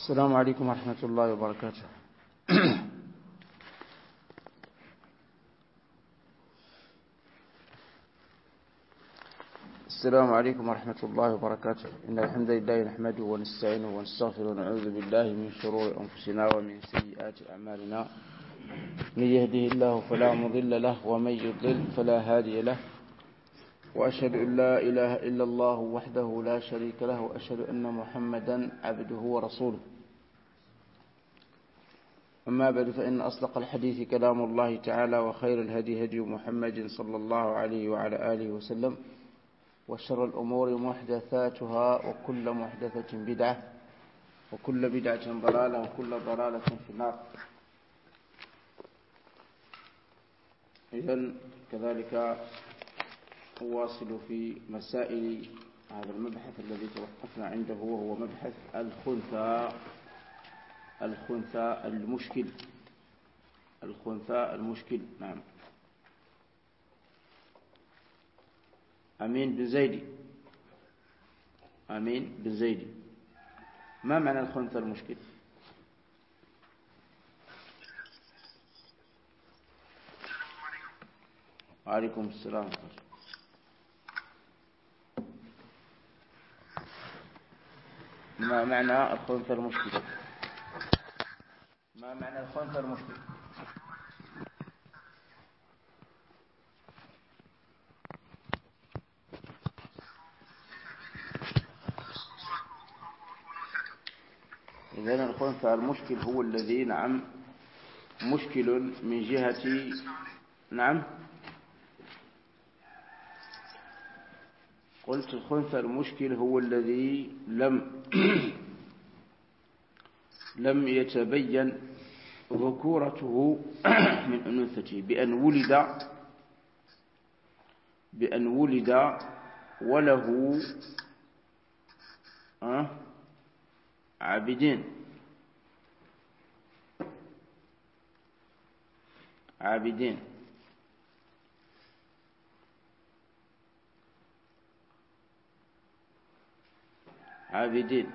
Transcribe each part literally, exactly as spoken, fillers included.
السلام عليكم ورحمة الله وبركاته. السلام عليكم ورحمة الله وبركاته. إن الحمد لله نحمده ونستعينه ونستغفره ونعوذ بالله من شرور أنفسنا ومن سيئات أعمالنا. من يهده الله فلا مضل له ومن يضلل فلا هادي له، وأشهد أن لا إله إلا الله وحده لا شريك له، وأشهد أن محمدا عبده ورسوله. أما بعد، فإن أصدق الحديث كلام الله تعالى، وخير الهدي هدي محمد صلى الله عليه وعلى آله وسلم، وشر الأمور محدثاتها، وكل محدثة بدعة، وكل بدعة ضلالة، وكل ضلالة في النار. إذن كذلك أواصل في مسائل هذا المبحث الذي توقفنا عنده، وهو مبحث الخنثى الخنثى المشكل الخنثى المشكل نعم. أمين بن زيدي أمين بن زيدي ما معنى الخنثى المشكل؟ وعليكم السلام. ما معنى الخنثى المشكل؟ ما معنى الخنثى المشكل؟ إذن الخنثى المشكل هو الذي نعم مشكل من جهة نعم قلت الخنثى المشكل هو الذي لم لم يتبين ذكورته من أنوثته بأن ولد بأن ولد وله عابدين عابدين عابدين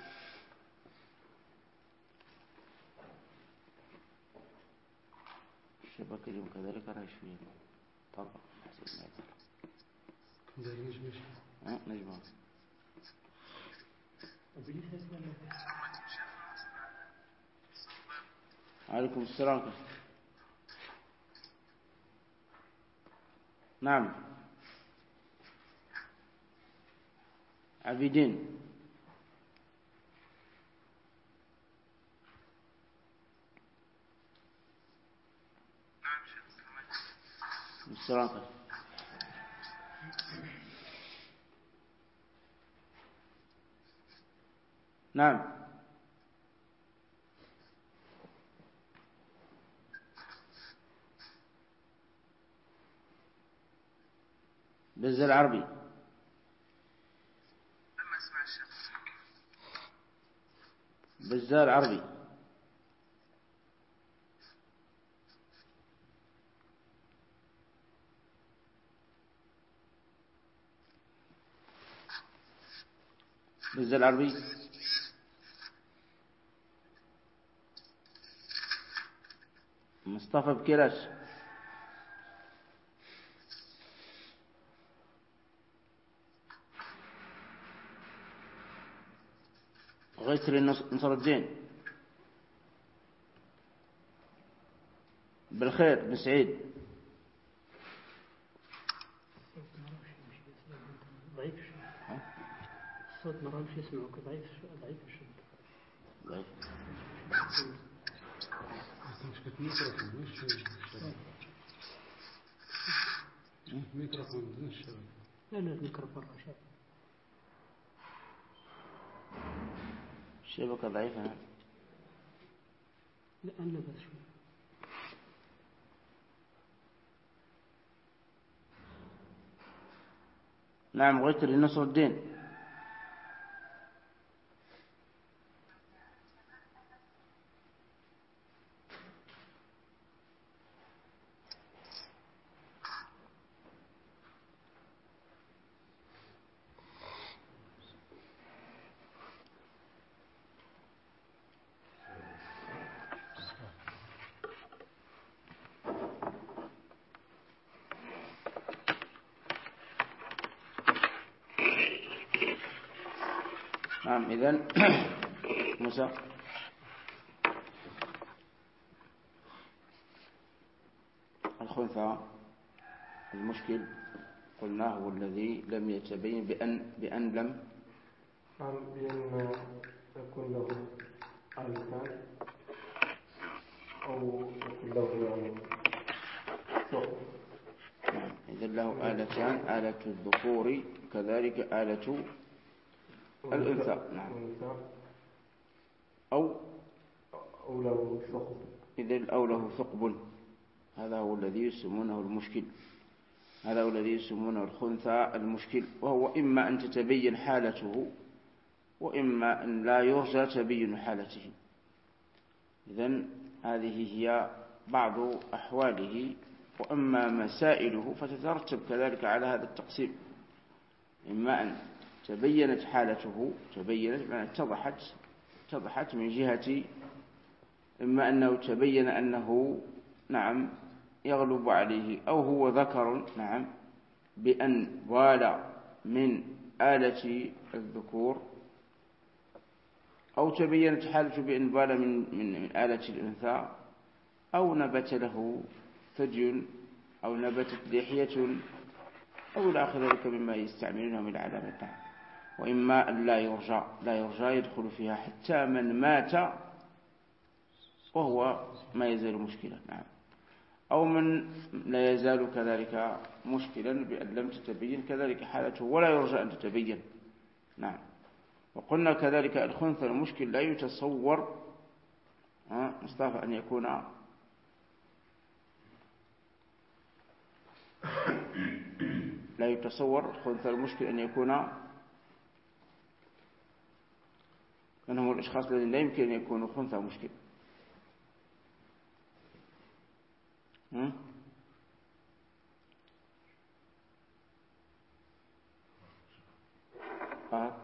الشبكة اليوم كذلك رايش فيه طبعا حسب ما يظهر نجمة نجمة عليكم السلام. نعم عابدين السلام. نعم بزال عربي بزال عربي بزال عربي مصطفى بكراش غيثري نصر الدين بالخير بن سعيد ضعيف الصوت مرة مش يسمعك ضعيف ضعيف الشبكة ضعيف ميكروفون بدون الشبكة. لا لا الميكروفون رشاد الشبكة ضعيفة. لا أنا بس شوي. نعم غيثري نصر الدين نعم. إذن موسى الخنثى المشكل قلنا هو الذي لم يتبين بأن بأن لم نعم بأن يكون له آلتان أو يكون له يعني ثقب. نعم. إذن له آلتان، آلة الذكور كذلك آلة الأنثى. نعم. أو أو له ثقب. إذن أو له ثقب، هذا هو الذي يسمونه المشكل، هذا هو الذي يسمونه الخنثى المشكل، وهو إما أن تتبين حالته وإما أن لا يرجى تبين حالته. إذن هذه هي بعض أحواله. وأما مسائله فتترتب كذلك على هذا التقسيم، إما أن تبينت حالته، تبينت يعني اتضحت اتضحت من جهة، إما أنه تبين أنه نعم يغلب عليه أو هو ذكر نعم بأن والى من آلة الذكور، أو تبينت حالته بأن والى من, من, من آلة الأنثى، أو نبت له ثدي أو نبتت لحية أو إلى آخر ذلك مما يستعملونه من العلامات. وإما أن لا يرجى لا يرجى يدخل فيها حتى من مات وهو ما يزال مشكلا. نعم. أو من لا يزال كذلك مشكلا بأن لم تتبين كذلك حالته ولا يرجى أن تتبين. نعم. وقلنا كذلك الخنثى المشكل لا يتصور مصطفى أن يكون لا يتصور الخنثى المشكل أن يكون من هم الأشخاص الذين لا يمكن أن يكونوا خنثى مشكل. آه.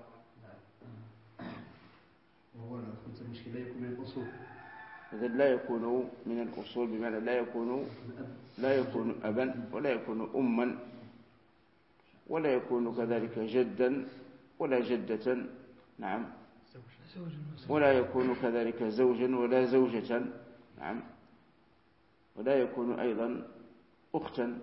وهو الخنثى المشكل لا يكون من الأصول. إذا لا يكون من الأصول بمعنى لا يكون لا يكون أبا ولا يكون أما ولا يكون كذلك جدا ولا جدة. نعم. ولا يكون كذلك زوجا ولا زوجة. نعم. ولا يكون أيضا أختا،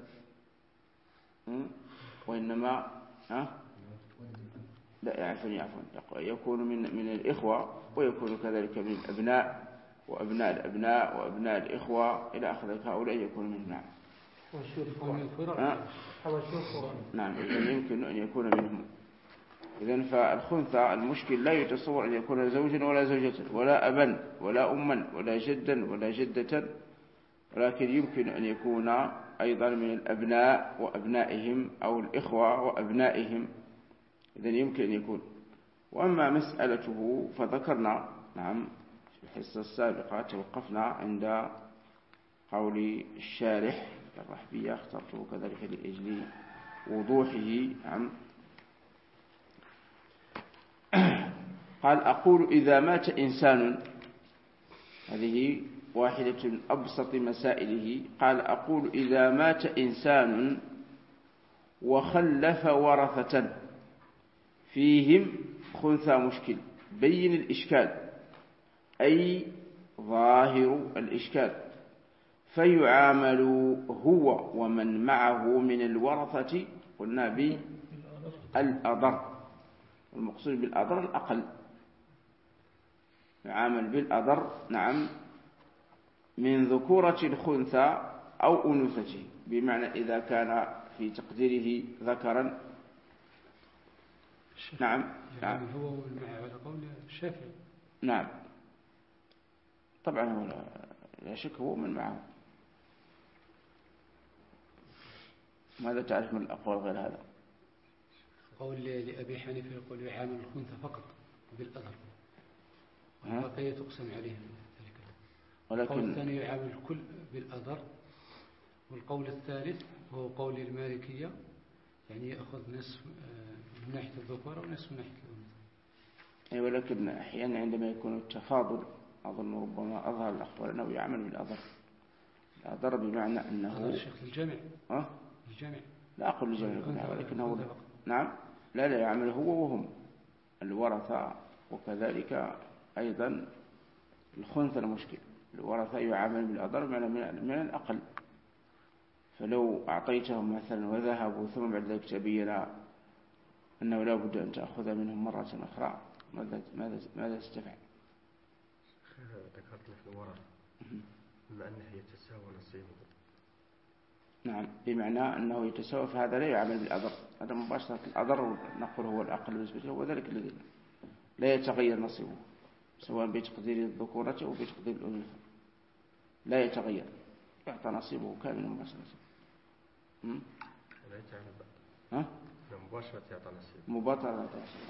وإنما ها لا عفوا عفوا يكون من من الإخوة، ويكون كذلك من الأبناء وأبناء الأبناء وأبناء الإخوة إلى آخر. هؤلاء يكون من نعم نعم إذن يمكن أن يكون منهم. إذن فالخنثى المشكل لا يتصور أن يكون زوجا ولا زوجة ولا أبا ولا أما ولا جدا ولا جدة، ولكن يمكن أن يكون أيضا من الأبناء وأبنائهم أو الإخوة وأبنائهم. إذن يمكن أن يكون. وأما مسألته فذكرنا نعم في الحصة السابقة توقفنا عند قول الشارح الرحبية، اخترته كذلك لأجل وضوحه. نعم. قال أقول إذا مات إنسان، هذه واحدة من أبسط مسائله. قال أقول إذا مات إنسان وخلف ورثة فيهم خنثى مشكل بين الإشكال، أي ظاهر الإشكال، فيعامل هو ومن معه من الورثة قلنا بالأضر، المقصود بالأضر الأقل، يعامل بالأضر نعم من ذكورة الخنثى أو أنوثته، بمعنى إذا كان في تقديره ذكرا. نعم. نعم. هو والمعه على قول الشافعي. نعم. طبعا هو لا شك هو من معه. ماذا تعرف من الأقوال غير هذا؟ قول لأبي حنيفة يقول يعامل الخنثى فقط بالأضر، والبقية تقسم عليهم. ولكن القول الثاني يعامل الكل بالأضر، والقول الثالث هو قول المالكية، يعني يأخذ نصف من ناحية الذكور ونصف من ناحية الأنثى. أي ولكن أحيانا عندما يكون التفاضل أظن ربما أظهر الأقوال أنه يعمل بالأضر. الأضر بمعنى أنه أضر الشيخ الجامع. أه؟ الجامع. لا أقول الجامع ولكن هو نعم لا لا يعمل هو وهم الورثة وكذلك أيضا الخنثى المشكل الورثة يعامل بالأضر من الأقل. فلو أعطيتهم مثلا وذهبوا ثم بعد ذلك تبين أنه لا بد أن تأخذ منهم مرة أخرى، ماذا ماذا ماذا ستفعل؟ ذكرت لك الورثة بما أنه يتساوى نصيبه. نعم، بمعنى أنه يتساوى، فهذا لا يعمل بالأضر، هذا مباشرة الأضر نقول هو الأقل بالنسبة له، وذلك الذي لا يتغير نصيبه سواء بتقدير الذكورة أو بتقدير الأنوثة، لا يتغير، يعطى نصيبه كاملا مباشرة. لا يتعامل ها؟ مباشرة يعطى نصيبه. مباشرة يعطى نصيبه.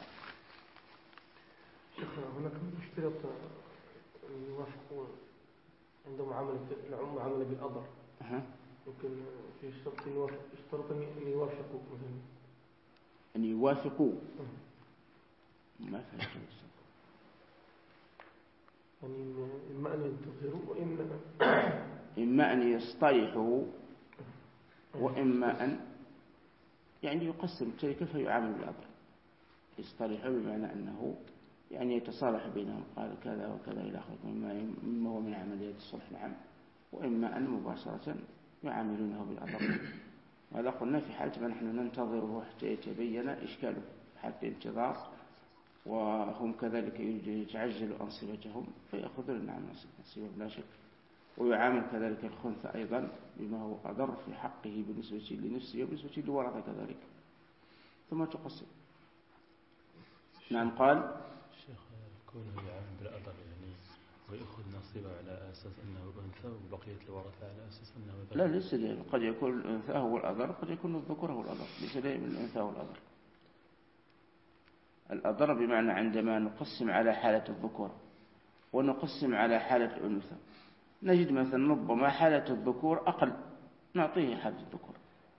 شيخ هناك يشترط أن يوافقون عندهم معاملة معاملة بالأضر. أه. يمكن في شرط يوافق يشترط أن يوافقوا مثلا. أن يوافقوا. ما فهمت. يعني إما أن ينتظروا وإما إما أن يصطلحوا وإما أن يعني يقسم التركة فيعامل بالأضر. يصطلحوا بمعنى أنه يعني يتصالح بينهم، قال كذا وكذا إلى آخره مما هو من عمليات الصلح، نعم. وإما أن مباشرة يعاملونه بالأضر. وهذا قلنا في حالة ما نحن ننتظره حتى يتبين إشكاله، حتى انتظار، وهم كذلك يتعجلوا أنصبتهم فيأخذون نعم نصيبه بلا شك. ويعامل كذلك الخنثى أيضا بما هو أضر في حقه بالنسبة لنفسه وبالنسبة لورثة كذلك، ثم تقسم. نعم. قال الشيخ كونه يعامل بالأضر يعني ويأخذ نصيبه على أساس أنه أنثى وبقية الورثة على أساس أنه ذكر. لا، ليس دائما، قد يكون الأنثى هو الأضر، قد يكون الذكر هو الأضر، ليس دائما الأنثى هو الأضر. الأضر بمعنى عندما نقسم على حالة الذكور ونقسم على حالة الأنثى نجد مثلا ربما حالة الذكور أقل نعطيه حالة الذكور،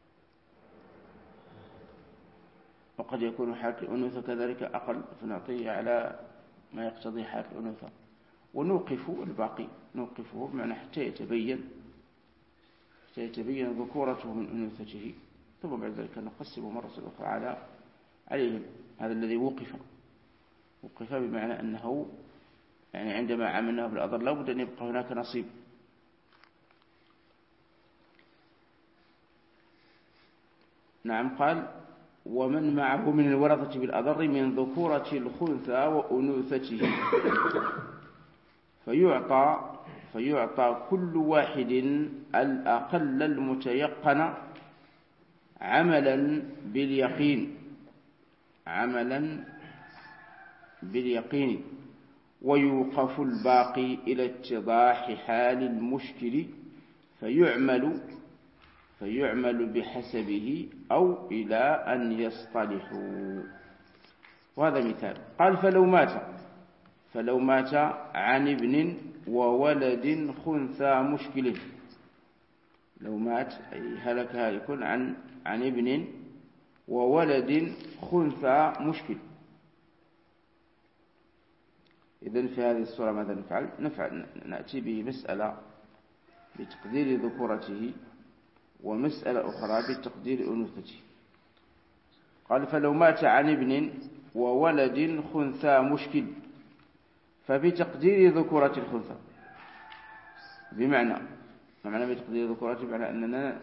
وقد يكون حالة الأنثى كذلك أقل فنعطيه على ما يقتضي حالة الأنثى، ونوقف الباقي، نوقفه بمعنى حتى يتبين حتى يتبين ذكورته من أنوثته، ثم بعد ذلك نقسم مرة أخرى على عليهم. هذا الذي وقف وقف بمعنى أنه يعني عندما عملناه بالأضر لا بد أن يبقى هناك نصيب. نعم. قال ومن معه من الورثة بالأضر من ذكورة الخنثى وأنوثته فيعطى فيعطى كل واحد الأقل المتيقن عملا باليقين عملا باليقين ويوقف الباقي إلى اتضاح حال المشكل فيعمل فيعمل بحسبه أو إلى أن يصطلحوا. وهذا مثال. قال فلو مات فلو مات عن ابن وولد خنثى مشكل، لو مات أي هلك هالك عن عن ابن وولد خنثى مشكل. إذن في هذه الصورة ماذا نفعل؟ نفعل نأتي بمسألة بتقدير ذكورته ومسألة أخرى بتقدير أنوثته. قال فلو مات عن ابن وولد خنثى مشكل فبتقدير ذكورة الخنثى، بمعنى معنى بتقدير ذكورته بمعنى أننا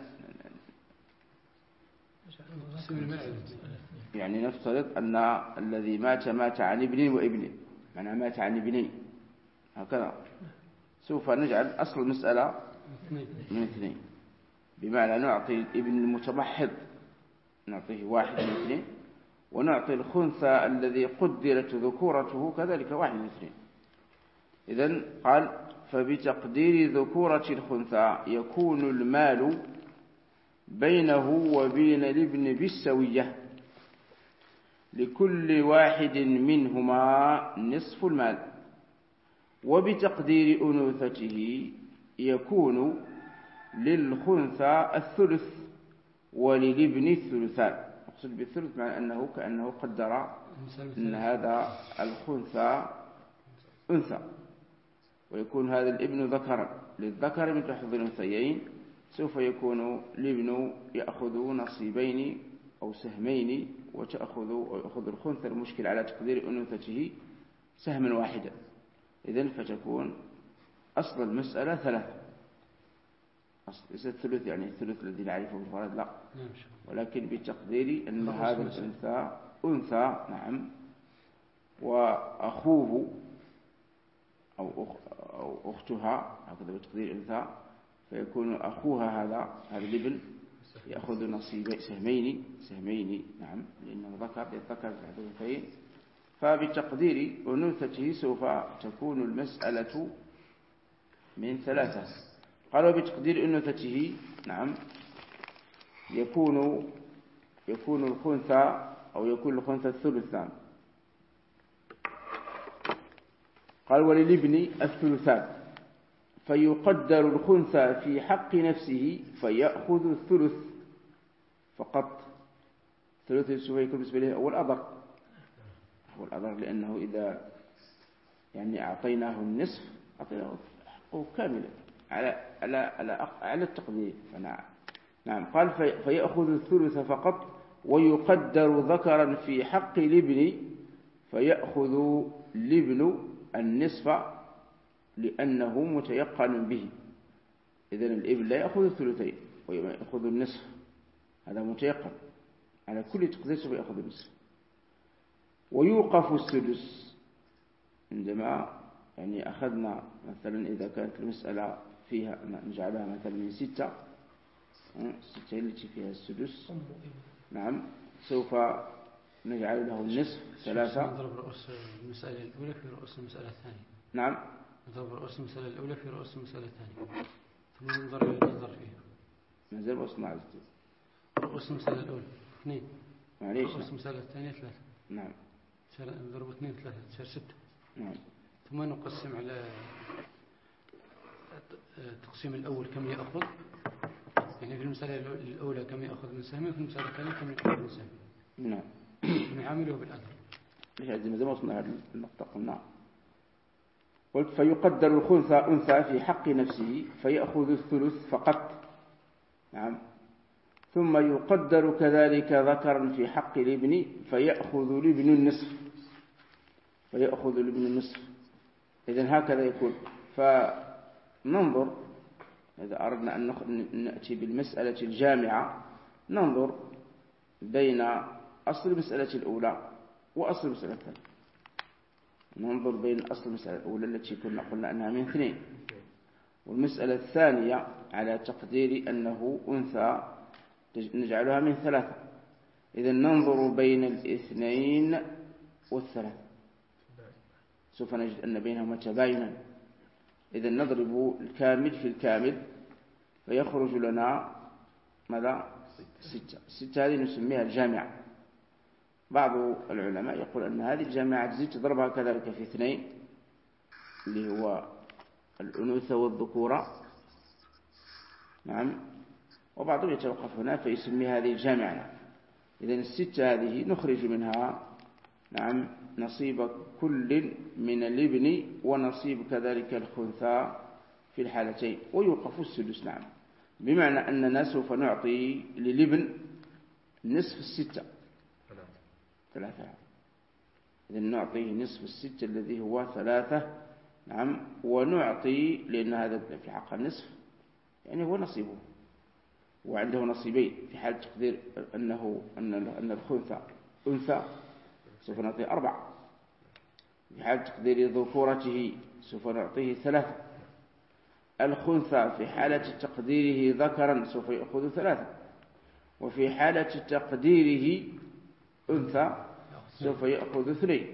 يعني نفترض أن الذي مات مات عن ابن وابن، معنى مات عن ابنين، هكذا سوف نجعل أصل المسألة من اثنين، بمعنى نعطي الابن المتمحض نعطيه واحد من اثنين، ونعطي الخنثى الذي قدرت ذكورته كذلك واحد من اثنين. إذن قال فبتقدير ذكورة الخنثى يكون المال بينه وبين الابن بالسوية لكل واحد منهما نصف المال، وبتقدير أنوثته يكون للخنثى الثلث وللابن الثلثان. أقصد بالثلث مع أنه كأنه قدر أن هذا الخنثى أنثى ويكون هذا الابن ذكرا، للذكر مثل حظ الأنثيين، سوف يكون الابن يأخذ نصيبين أو سهمين وتأخذ ويأخذ الخنثى المشكل على تقدير أنوثته سهما واحدا. إذن فتكون أصل المسألة ثلاثة، أصل ليس الثلث يعني الثلث الذي نعرفه بالفرد، لا، ولكن بتقدير أن هذا الأنثى أنثى نعم، وأخوه أو أو أختها هكذا بتقدير أنثى، فيكون أخوها هذا هذا الابن يأخذ نصيب سهمين سهمين نعم، لأنه ذكر يذكر في الحدثين. فبتقدير أنوثته سوف تكون المسألة من ثلاثة. قالوا بتقدير أنوثته نعم يكون يكون الخنثى أو يكون الخنثى الثلثان. قال وللابن الثلثان، فيقدر الخنثى في حق نفسه فيأخذ الثلث فقط. ثلث سوف يكون بالنسبة له أول أضر، هو الأضر، لأنه إذا يعني أعطيناه النصف أعطيناه حقه كاملا على على على على التقدير. فنعم نعم. قال في فيأخذ الثلث فقط، ويقدر ذكرا في حق الابن فيأخذ الابن النصف لأنه متيقن به. إذن الابن لا يأخذ الثلثين ويأخذ النصف، هذا متيقن على كل تقدير سوف يأخذ النصف. ويوقف السدس عندما يعني أخذنا مثلا إذا كانت المسألة فيها نجعلها مثلا من ستة ستة التي فيها السدس نعم، سوف نجعل له النصف ثلاثة. نضرب رؤوس المسألة الأولى في رؤوس المسألة الثانية. نعم نضرب رؤوس المسألة الأولى في رؤوس المسألة الثانية، ثم ننظر إلى النظر فيها. نزل وصنع رؤوس المسألة الأولى اثنين، معليش. رؤوس المسألة الثانية ثلاثة. نعم. نضرب اثنين ثلاثة صار ستة. نعم. ثم نقسم على التقسيم الأول كم يأخذ، يعني في المسألة الأولى كم يأخذ من سهمه، وفي المسألة الثانية كم يأخذ من سهمه. نعم. نعامله بالأدب. ليش عزيزي زي ما وصلنا هذه النقطة قلنا. قلت فيقدر الخنثى أنثى في حق نفسه فيأخذ الثلث فقط. نعم. ثم يقدر كذلك ذكرا في حق الابن فيأخذ الابن النصف فيأخذ الابن النصف. إذن هكذا يكون. فننظر إذا أردنا أن نأتي بالمسألة الجامعة، ننظر بين أصل المسألة الأولى وأصل المسألة الثانية. ننظر بين أصل المسألة الأولى التي كنا قلنا أنها من اثنين، والمسألة الثانية على تقدير أنه أنثى نجعلها من ثلاثة. إذن ننظر بين الاثنين والثلاثة، سوف نجد أن بينهما تباينا. إذن نضرب الكامل في الكامل فيخرج لنا ماذا؟ ستة. ستة هذه نسميها الجامعة. بعض العلماء يقول أن هذه الجامعة تزيد تضربها كذلك في اثنين اللي هو الأنوثة والذكورة. نعم. وبعضهم يتوقف هنا فيسمي هذه الجامعة. إذن الستة هذه نخرج منها نعم نصيب كل من الابن ونصيب كذلك الخنثى في الحالتين، ويوقف السدس. نعم. بمعنى أننا سوف نعطي للابن نصف الستة ثلاثة. إذن نعطيه نصف الستة الذي هو ثلاثة. نعم. ونعطي لأن هذا في حق النصف يعني هو نصيبه، وعنده نصيبين في حال تقدير أنه أن أن الخنثى أنثى سوف نعطيه أربعة، في حال تقدير ذكورته سوف نعطيه ثلاثة. الخنثى في حالة تقديره ذكرا سوف يأخذ ثلاثة، وفي حالة تقديره أنثى سوف يأخذ اثنين.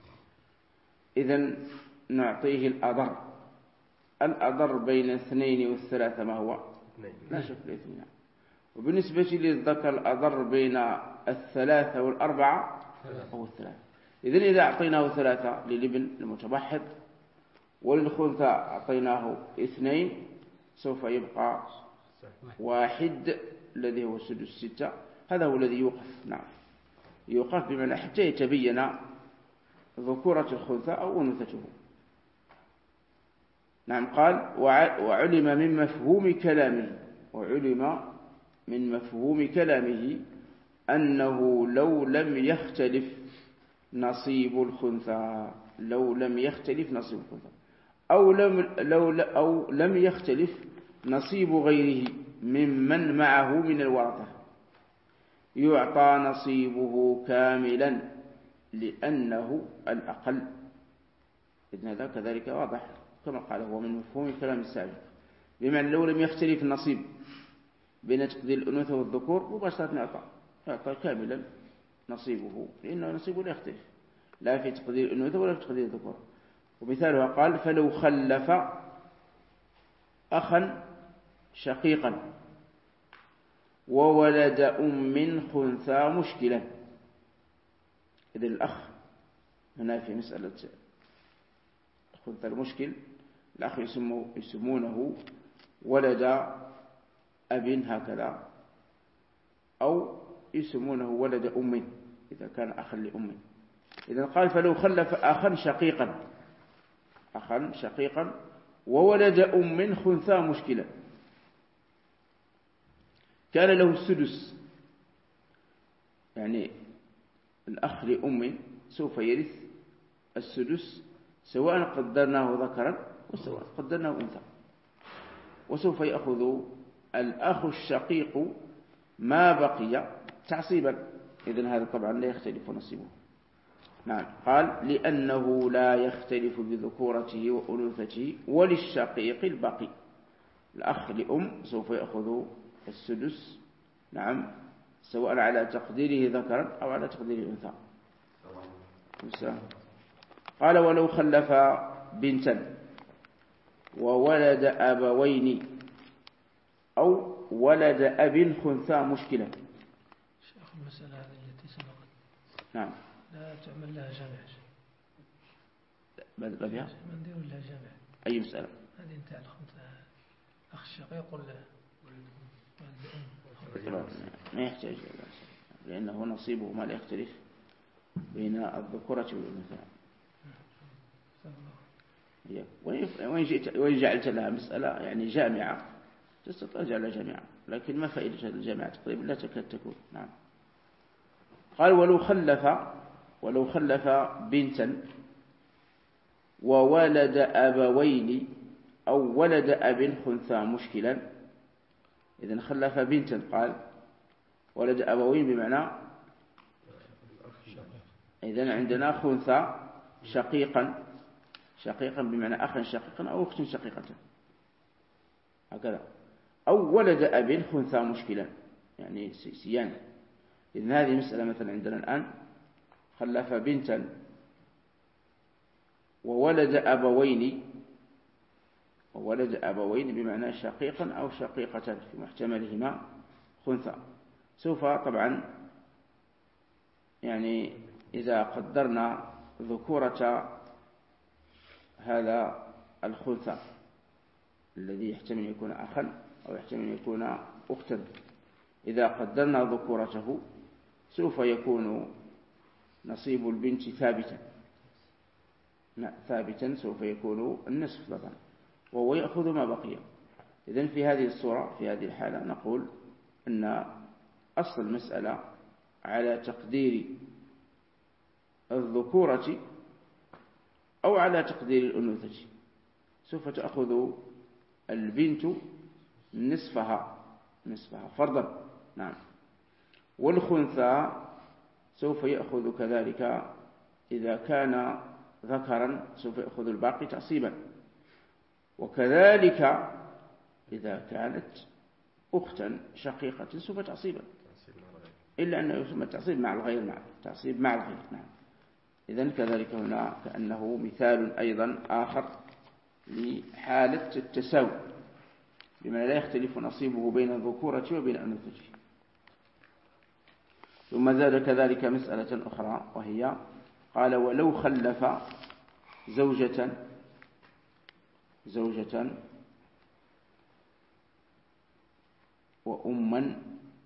إذن نعطيه الأضر. الأضر بين اثنين والثلاثة ما هو؟ لا شك الاثنين. وبالنسبة للذكر الأضر بين الثلاثة والأربعة هو الثلاثة. إذن إذا أعطيناه ثلاثة للابن المتبحر وللخنثى أعطيناه اثنين سوف يبقى واحد الذي هو سدس ستة. هذا هو الذي يوقف. نعم. يوقف بمعنى حتى يتبين ذكورة الخنثى أو أنوثته. نعم. قال وعلم من مفهوم كلامه وعلم من مفهوم كلامه أنه لو لم يختلف نصيب الخنثى. لو لم يختلف نصيب الخنثى أو لم, لو أو لم يختلف نصيب غيره ممن معه من الورثة يعطى نصيبه كاملا لأنه الأقل. إذن هذا كذلك واضح كما قال هو من مفهوم الكلام السابق، بمعنى لو لم يختلف النصيب بين تقدير الأنوثة والذكور مباشرة يعطى يعطى كاملا نصيبه، لأنه نصيبه لا يختلف لا في تقدير الأنوثة ولا في تقدير الذكور. ومثالها قال فلو خلف أخا شقيقا وولد أم خنثى مشكلة. إذن الأخ هنا في مسألة خنثى المشكل الأخ يسمونه ولد أب هكذا، أو يسمونه ولد أم إذا كان أخا لأم. إذن قال فلو خلف أخا شقيقا أخا شقيقا وولد أم خنثى مشكلة كان له السدس، يعني الأخ لأم سوف يرث السدس سواء قدرناه ذكرا وسواء قدرناه أنثى، وسوف يأخذ الأخ الشقيق ما بقي تعصيبا. إذن هذا طبعا لا يختلف نصيبه. نعم قال لأنه لا يختلف بذكورته وأنوثته وللشقيق البقي. الأخ لأم سوف يأخذ السدس نعم سواء على تقديره ذكرا أو على تقديره أنثى. قال ولو خلف بنتا وولد أبوين أو ولد أب خنثى مشكلة. شيخ المسألة هذه التي سبقت نعم لا تعمل لها جامع بدأ بها ما ندير لها جامع. أي مسألة هذه انت الخنثى أخ الشقيق ولا ما يحتاج لأنه نصيبه ما لا يختلف بين الذكورة والأنثى. وإن جعلت لها مسألة يعني جامعة تستطيع جعلها جامعة، لكن ما فائدة الجامعة تقريبا لا تكاد تكون. نعم قال ولو خلف ولو خلف بنتا وولد أبوين أو ولد أب خنثى مشكلا. إذن خلف بنتا قال ولد أبوين بمعنى إذن عندنا خنثى شقيقا شقيقا بمعنى أخا شقيقا أو أخت شقيقة هكذا، أو ولد أب خنثى مشكلا يعني سيان. إذن هذه مسألة مثلا عندنا الآن خلف بنتا وولد أبوين وولد أبوين بمعنى شقيقا أو شقيقة في محتملهما خنثى. سوف طبعا يعني إذا قدرنا ذكورة هذا الخنثى الذي يحتمل يكون أخا أو يحتمل يكون أختا، إذا قدرنا ذكورته سوف يكون نصيب البنت ثابتا ثابتا سوف يكون النصف طبعا وهو يأخذ ما بقي. إذن في هذه الصورة في هذه الحالة نقول أن أصل المسألة على تقدير الذكورة أو على تقدير الأنوثة سوف تأخذ البنت نصفها نصفها فرضا. نعم والخنثى سوف يأخذ كذلك إذا كان ذكرا سوف يأخذ الباقي تعصيبا، وكذلك إذا كانت أختا شقيقة سوف تعصيبا إلا أنه يسمى التعصيب مع الغير مع تعصيب مع الغير. نعم إذن كذلك هنا كأنه مثال أيضا آخر لحالة التساوي بما لا يختلف نصيبه بين الذكورة وبين الأنوثة. ثم زاد كذلك مسألة أخرى وهي قال ولو خلف زوجة زوجة وأما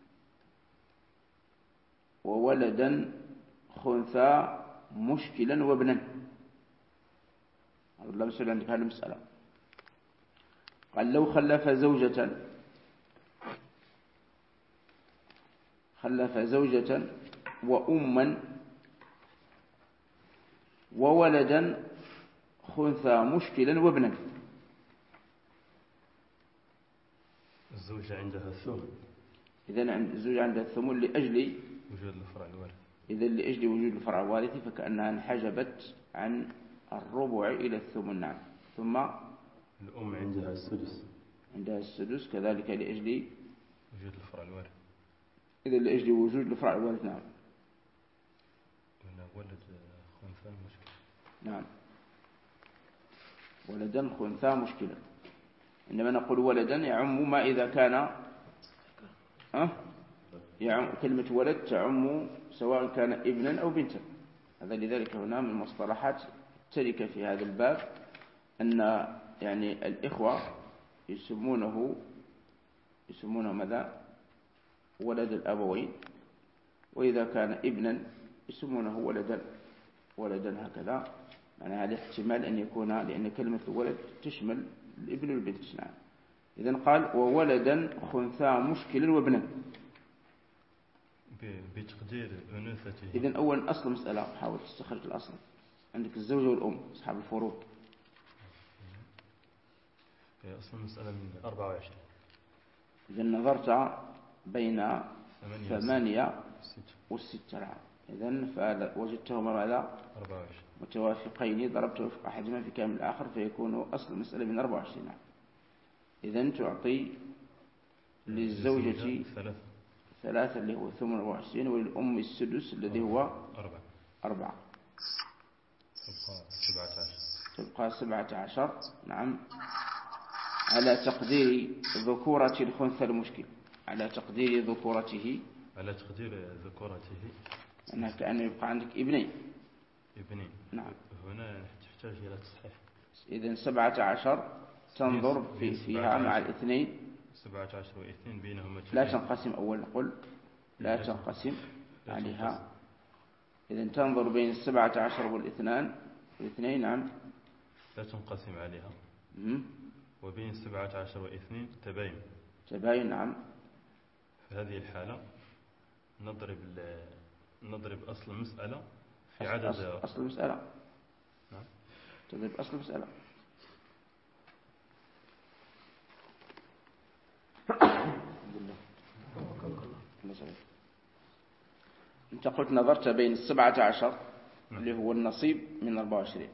وولدا خنثى مشكلا وابنا. الله بسأل عندك هذه المسألة. قال لو خلف زوجة خلف زوجة وأما وولدا خنثى مشكلا وابنا. الزوجة عندها الثمن. إذن عند الزوجة عندها الثمن لأجل وجود الفرع الوارث. إذن لأجل وجود الفرع الوارث فكأنها انحجبت عن الربع إلى الثمن. نعم. ثم الأم عندها السدس. عندها السدس كذلك لأجل وجود الفرع الوارث. إذن لأجل وجود الفرع الوارث. نعم. ولد خنثى مشكلة. نعم. ولدا خنثى مشكلة. عندما نقول ولدا يعم ما إذا كان أه؟ يعم كلمة ولد تعم سواء كان ابنا أو بنتا. هذا لذلك هنا من مصطلحات التركة في هذا الباب أن يعني الإخوة يسمونه يسمونه ماذا؟ ولد الأبوين، وإذا كان ابنا يسمونه ولدا ولدا هكذا. يعني هذا احتمال أن يكون لأن كلمة ولد تشمل الابن والبنت. نعم. إذن قال وولدا خنثى مشكلا وابنا بتقدير أنوثته. إذن أول أصل مسألة حاول تستخرج الأصل. عندك الزوجة والأم أصحاب الفروض. أصل المسألة من أربعة وعشرين. إذن نظرت بين ثمانية والستة. إذن فوجدتهما ماذا؟ أربعة وعشرين متوافقين، ضربت وفق أحدهما في كامل الآخر فيكون أصل المسألة من أربعة وعشرين. إذن تعطي للزوجة ثلاثة ثلاثة اللي هو ثمن أربعة وعشرين، وللأم السدس الذي هو أربعة أربعة. تبقى سبعة عشر. تبقى سبعة عشر. نعم. على تقدير ذكورة الخنثى المشكل. على تقدير ذكورته. على تقدير ذكورته. أنها كأنه يبقى عندك ابنين. ابنين. نعم. هنا تحتاج إلى تصحيح. إذن سبعة عشر تنظر في فيها مع الاثنين. سبعة عشر واثنين بينهما لا تنقسم أول نقول لا تنقسم عليها. إذن تنظر بين السبعة عشر والاثنان والاثنين. نعم. لا تنقسم عليها. مم. وبين السبعة عشر واثنين تباين. تباين. نعم. في هذه الحالة نضرب نضرب أصل المسألة في عدد أصل, أصل المسألة. نعم. تضرب أصل المسألة. أنت قلت نظرت بين السبعة عشر اللي هو النصيب من أربعة وعشرين،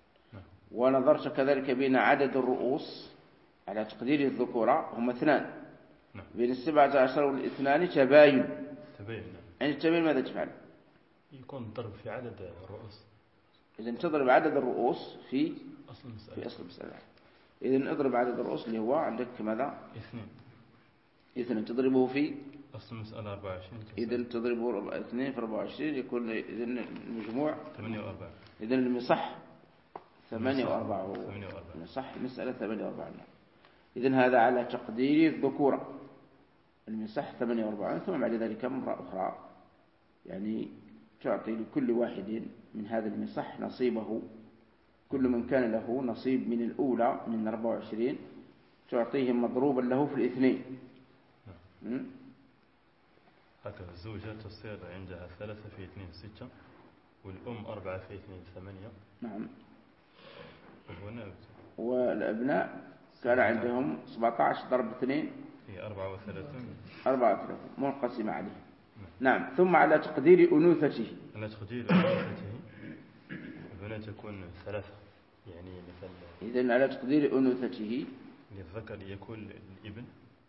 ونظرت كذلك بين عدد الرؤوس على تقدير الذكورة هم اثنان. بين السبعة عشر والاثنان تباين. تباين. يعني التباين ماذا تفعل؟ يكون الضرب في عدد الرؤوس. إذن تضرب عدد الرؤوس في أصل المسألة. في أصل المسألة. إذن اضرب عدد الرؤوس اللي هو عندك ماذا؟ اثنين. اثنين تضربه في أصل المسألة أربعة وعشرين. إذن تضربه اثنين في أربعة وعشرين يكون إذن المجموع ثمانية وأربعة. إذن المصح ثمانية وأربعة. ثمانية وأربعة. المصح المسألة ثمانية وأربعة. إذن هذا على تقدير الذكورة. المصح ثمانية وأربعة. ثم بعد ذلك مرة أخرى يعني تعطي لكل واحد من هذا المصح نصيبه. كل من كان له نصيب من الأولى من أربعة وعشرين تعطيه مضروبا له في الاثنين. نعم. هكذا الزوجة تصير عندها ثلاثة في اثنين ستة، والأم أربعة في اثنين ثمانية. نعم. وهنا والأبناء كان عندهم سبعة عشر ضرب اثنين هي أربعة وثلاثون. أربعة وثلاثون منقسمة عليه. نعم. ثم على تقدير أنوثته. على تقدير أنوثته هنا تكون ثلاثة يعني مثل. إذن على تقدير أنوثته للذكر يكون الابن.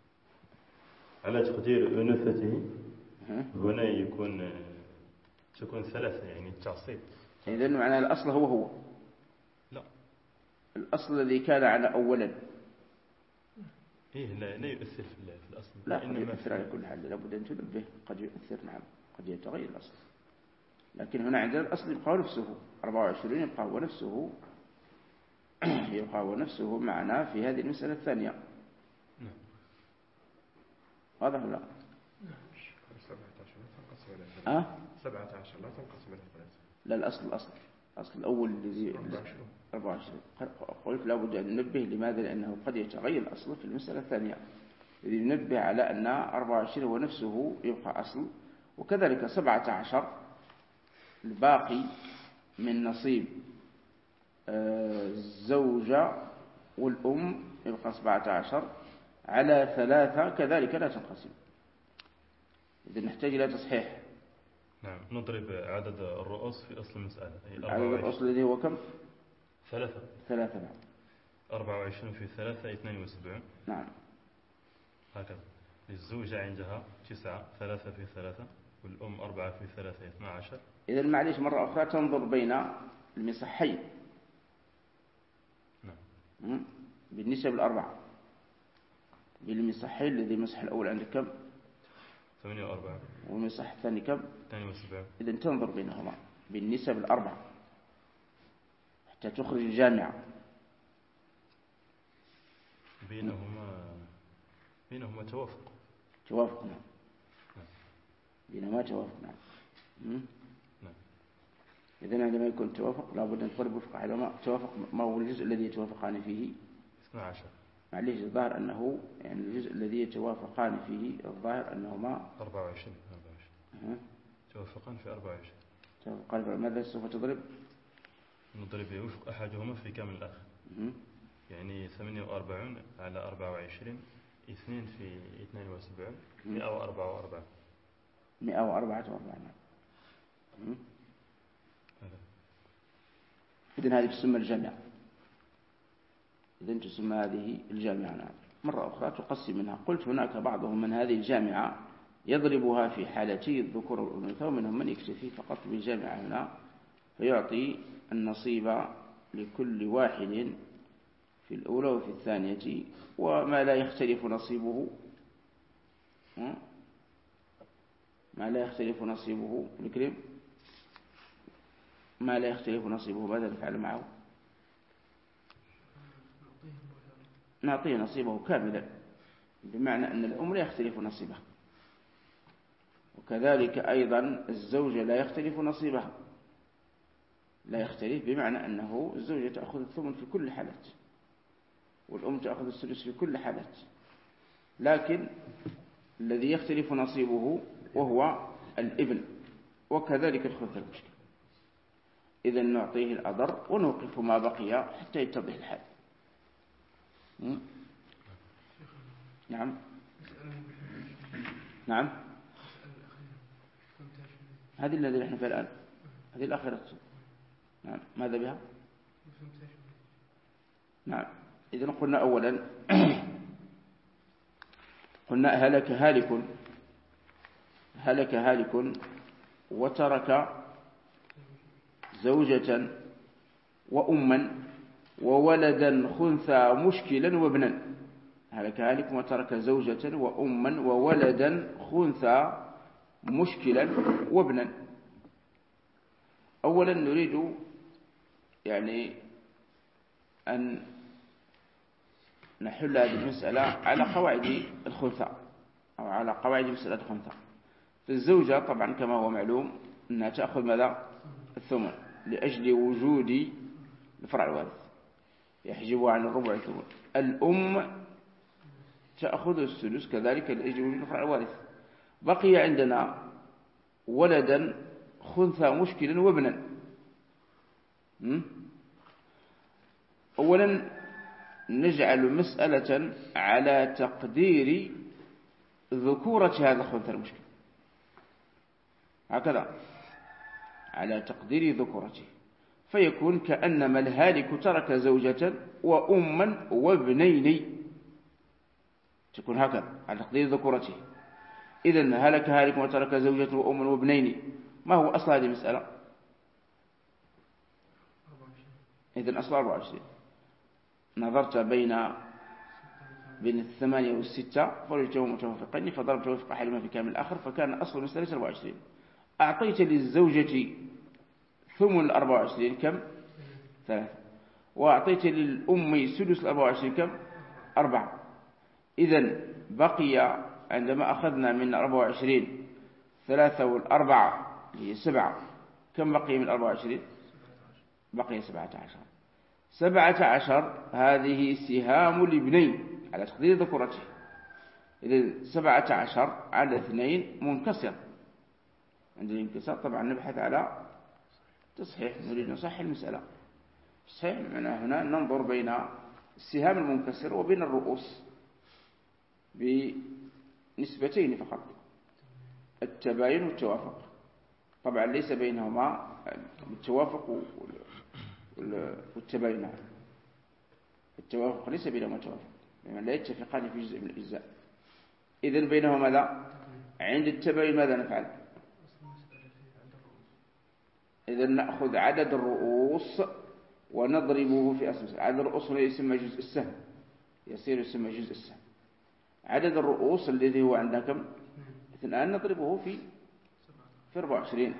على تقدير أنوثته هنا يكون تكون ثلاثة يعني التعصيب. إذن معنى الأصل هو هو. لا. الأصل الذي كان على أولا. إيه لا لا يؤثر في الأصل. لا قد يؤثر على كل حال لابد أن تنبه قد يؤثر. نعم قد يتغير الأصل، لكن هنا عندنا الأصل يبقى نفسه أربعة وعشرين يبقى هو نفسه يبقى هو نفسه معنا في هذه المسألة الثانية. نعم. واضح ولا؟ أه؟ سبعة عشر لا تنقسم إلى ثلاثة. لا الأصل الأصل الأصل الأول الذي أربعة وعشرين. قلت لابد أن ننبه لماذا؟ لأنه قد يتغير الأصل في المسألة الثانية. إذ ننبه على أن أربعة وعشرين هو نفسه يبقى أصل، وكذلك سبعة عشر الباقي من نصيب الزوجة والأم يبقى سبعة عشر على ثلاثة كذلك لا تنقسم. إذا نحتاج إلى تصحيح. نعم. نضرب عدد الرؤوس في أصل المسألة. عدد الرؤوس الذي هو كم؟ ثلاثة. ثلاثة نعم. أربعة وعشرين في ثلاثة اثنين وسبعين. نعم. هكذا. للزوجة عندها تسعة، ثلاثة في ثلاثة، والأم أربعة في ثلاثة اثنا عشر. إذا معليش مرة أخرى تنظر بين المصحين. نعم. بالنسبة للأربعة بالمصحين الذي مسح الأول عندك كم؟ ثمانية وأربعة. والمصح الثاني كم؟ اثنين وسبعين. إذا تنظر بينهما بالنسبة للأربعة حتى تخرج الجامعة. بينهما بينهما توافق. توافق نعم. بينهما توافق نعم. نعم. إذن عندما يكون توافق لابد أن تضرب وفق علماء توافق. ما هو الجزء الذي يتوافقان فيه؟ اثنا عشر. معليش الظاهر أنه يعني الجزء الذي يتوافقان فيه الظاهر أنهما أربعة وعشرين. أربعة وعشرين. توافقان في أربعة وعشرين. توافقان. ماذا سوف تضرب؟ نضرب يوفق أحدهما في كامل الآخر. يعني ثمانية وأربعين على أربعة وعشرين، اثنين في اثنين وسبعين، مئة وأربعة وأربعة. مئة وأربعة وأربعة. إذن هذه تسمى الجامعة. إذن تسمى هذه الجامعة. نعم. مرة أخرى تقسم منها. قلت هناك بعضهم من هذه الجامعة يضربها في حالتي الذكور والأنثى، ومنهم من يكتفي فقط بالجامعة هنا فيعطي النصيب لكل واحد في الأولى وفي الثانية، وما لا يختلف نصيبه ما لا يختلف نصيبه الكريم ما لا يختلف نصيبه ماذا نفعل معه؟ نعطيه نصيبه كاملا، بمعنى أن الأم لا يختلف نصيبها، وكذلك أيضا الزوجة لا يختلف نصيبها، لا يختلف بمعنى أنه الزوجة تأخذ الثمن في كل حالات، والأم تأخذ السدس في كل حالات، لكن الذي يختلف نصيبه وهو الابن، وكذلك الخنثى المشكل. إذا نعطيه الأضر ونوقف ما بقي حتى يتضح الحال. نعم نعم هذه الذي نحن فيها الآن، هذه الأخيرة. نعم. ماذا بها؟ نعم. إذن قلنا أولا قلنا هلك هالك هلك هالك وترك زوجة وأما وولدا خنثى مشكلا وابنا. هلك هالك وترك زوجة وأما وولدا خنثى مشكلا وابنا. أولا نريد يعني أن نحل هذه المسألة على قواعد الخنثى أو على قواعد مسألة الخنثى. فالزوجة طبعا كما هو معلوم أنها تأخذ ماذا؟ الثمن، لأجل وجود الفرع الوارث يحجب عن الربع الثمن. الأم تأخذ السدس كذلك لأجل وجود الفرع الوارث. بقي عندنا ولدا خنثى مشكلا وابنا. أولا نجعل مسألة على تقدير ذكورة هذا الخنثى المشكل، هكذا على تقدير ذكورته، فيكون كأنما الهالك ترك زوجة وأما وابنين، تكون هكذا على تقدير ذكورته. إذن هلك هالك وترك زوجة وأما وابنين، ما هو أصل هذه المسألة؟ إذن أصل أربعة وعشرين. نظرت بين بين الثمانية والستة فرجتهم متوافقين فضربت وفق أحدهما في كامل الآخر، فكان أصل المسألة أربعة وعشرين. أعطيت للزوجة ثمن الأربعة وعشرين كم؟ ثلاثة. وأعطيت للأم سدس الأربعة وعشرين كم؟ أربعة. إذن بقي عندما أخذنا من أربعة وعشرين ثلاثة والأربعة هي سبعة، كم بقي من أربعة وعشرين؟ بقي سبعة عشر. سبعة عشر هذه سهام الابنين على تقدير ذكورته. إذن سبعة عشر على اثنين منكسر، عند الانكسار طبعا نبحث على تصحيح، نريد نصحح المسألة. صحيح معنا هنا ننظر بين السهام المنكسر وبين الرؤوس بنسبتين فقط، التباين والتوافق. طبعا ليس بينهما التوافق والتباين، التوافق ليس بينهما توافق، لأن لا يتفقان في جزء من الأجزاء. إذن بينهما ماذا؟ عند التباين ماذا نفعل؟ إذن نأخذ عدد الرؤوس ونضربه في أصل. عدد الرؤوس هنا يسمى جزء السهم، يصير يسمى جزء السهم. عدد الرؤوس الذي هو عندنا كم؟ اثنان، نضربه في في أربعة وعشرين.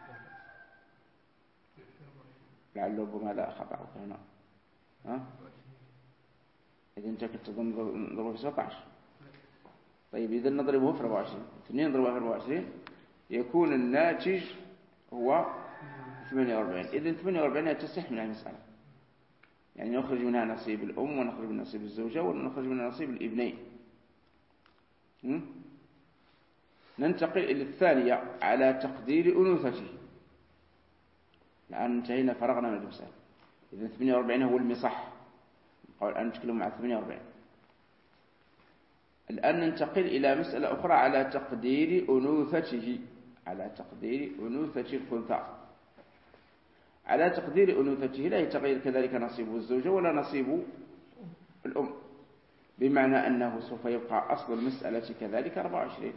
لعله ربما هذا خطأ هنا. ها؟ إذا أنت كنت نضربه في سبعة عشر. طيب إذا نضربه في أربعة وعشرين، اثنين نضربه في أربعة وعشرين يكون الناتج هو ثمانية وأربعين. إذا ثمانية وأربعين تصح من المسألة، يعني نخرج منها نصيب الأم ونخرج من نصيب الزوجة ونخرج منها نصيب الابنين. ننتقل إلى الثانية على تقدير أنوثته. الآن انتهينا، فرغنا من المسألة. إذا ثمانية وأربعين هو المصح، الآن نتكلم مع ثمانية وأربعين. الآن ننتقل إلى مسألة أخرى على تقدير أنوثته، على تقدير أنوثة الخنثى. على تقدير أنوثته لا يتغير كذلك نصيب الزوجة ولا نصيب الأم، بمعنى أنه سوف يبقى أصل المسألة كذلك أربعة وعشرين،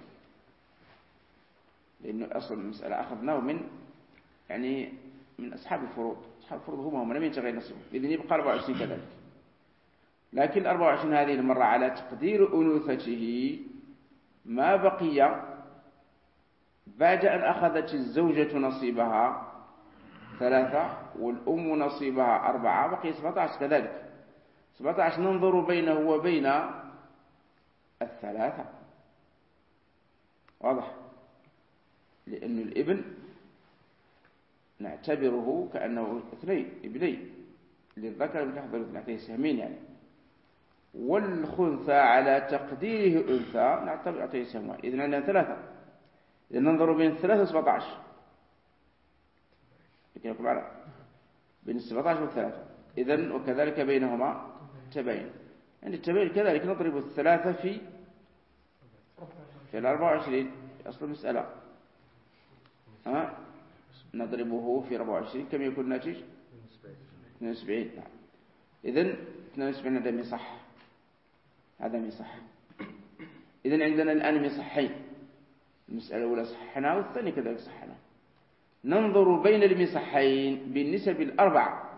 لأنه أصل المسألة أخذناه من يعني من أصحاب الفروض. أصحاب الفروض هم هم لم يتغير نصيبهم، إذن يبقى أربعة وعشرين كذلك. لكن أربعة وعشرين هذه المرة على تقدير أنوثته ما بقي بعد أن أخذت الزوجة نصيبها ثلاثة والأم نصيبها أربعة، بقي سبعة عشر كذلك. سبعة عشر ننظر بينه وبين الثلاثة، واضح؟ لأن الابن نعتبره كأنه اثنين ابنين، للذكر مثل حظ الأنثيين سهمين يعني. والخنثى على تقديره أنثى نعتبر أعطيه سهم واحد، إذن عندنا ثلاثة. إذن ننظر بين الثلاثة وسبعة عشر، لكن يقول على بين السبعة عشر والثلاثة. إذن وكذلك بينهما تباين. عند التباين كذلك نضرب الثلاثة في في الأربعة وعشرين، أصل المسألة ها نضربه في أربعة وعشرين كم يكون الناتج؟ اثنين وسبعين. نعم. إذن اثنين وسبعين هذا مصح، هذا مصح. إذن عندنا الآن مصحين، المسألة الأولى صحنا والثانية كذلك صحنا. ننظر بين المصحين بالنسب الأربعة،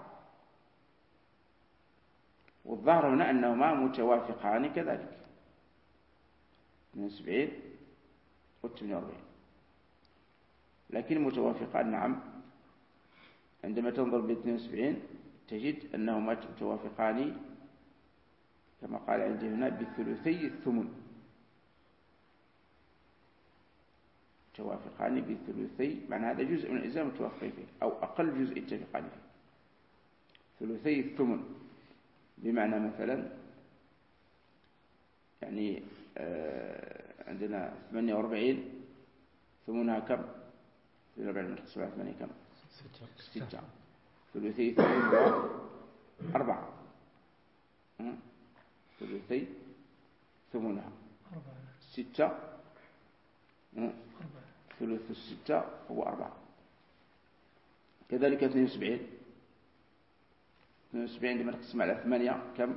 والظاهر هنا أنهما متوافقان كذلك، اثنين وسبعين وثمانية وأربعين، لكن متوافقان. نعم، عندما تنظر ب اثنين وسبعين تجد أنهما متوافقان كما قال عندي هنا بثلثي الثمن، متوافقان بثلثي، معنى هذا جزء من الأجزاء متوافقين فيه أو أقل جزء يتفقان فيه، ثلثي الثمن. بمعنى مثلا يعني آه عندنا ثمانية وأربعين ثمنها كم؟ ثمانية وأربعين من حسبها ثمانية كم؟ ستة. ثلثي ثمنها أربعة. ثلثي ثمنها ستة. ثلث الستة هو أربعة. كذلك اثنين وسبعين، اثنين وسبعين عندما نقسم على ثمانية كم؟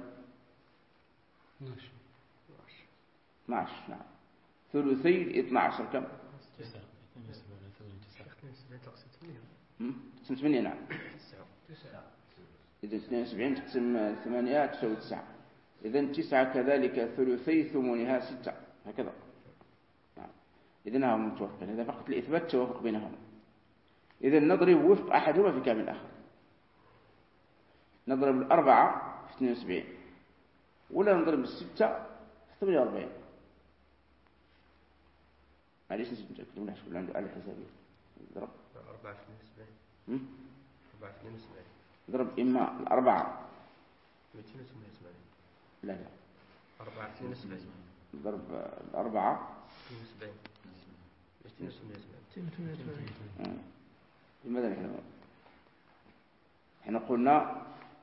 اثنا عشر. نعم. ثلثي اثنا عشر كم؟ تقسم ثمانية. نعم. إذا اثنين وسبعين تقسم ثمانية تساوي تسعة. إذن تسعة كذلك ثلثي ثمنها ستة، هكذا. نعم. إذن هم متوافقين، هذا فقط لإثبات توافق بينهم. إذن نضرب وفق أحدهما في كامل الآخر. نضرب الأربعة في اثنين وسبعين ولا نضرب الستة في ثمانية وأربعين. معليش نسيت نتأكد من هالشكل عنده آلة حسابية. ضرب أربعة في اثنين وسبعين. أربعة في اثنين وسبعين. ضرب إما الأربعة مئتين وثمانية وسبعين. لا لا. أربعة في اثنين وسبعين. ضرب الأربعة اثنين وسبعين. مئتين وثمانية وسبعين. لماذا نحن احنا قلنا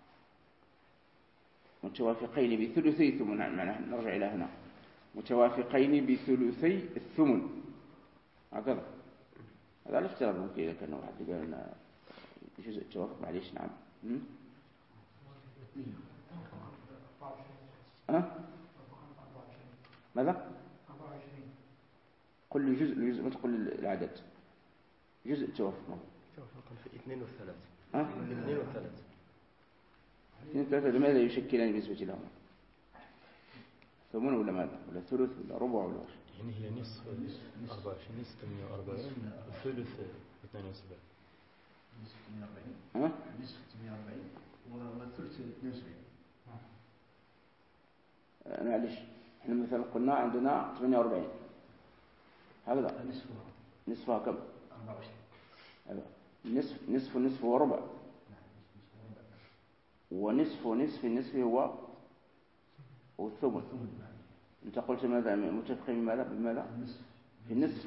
متوافقين بثلثي ثمن، معناه نرجع إلى هنا متوافقين بثلثي الثمن هكذا. هذا الافتراض ممكن إذا كان واحد يقول لنا جزء التوافق معليش. نعم. أه؟ ماذا؟ قل لي جزء الجزء ما تقول العدد. جزء التوافق توافق في اثنين وثلاث. ها؟ اثنين وثلاث. اثنين وثلاثة لماذا يشكلان بالنسبة لهم؟ ثمن ولا ماذا؟ ولا ثلث ولا ربع ولا وش؟ يعني هي نصف أربعة وعشرين، نصف ثمانية وأربعين، وثلث اثنين وسبعين. نصف ثمانية وأربعين. ها؟ نصف ثمانية وأربعين وثلث اثنين وسبعين. معلش احنا مثلا قلنا عندنا ثمانية وأربعين هكذا. نصفها. نصفها كم؟ أربعة وعشرين. هذا نصف نصف نصف وربع. ونصف نصف نصف هو والثمن. انت قلت ماذا؟ متفقين بماذا؟ بماذا؟ في النصف.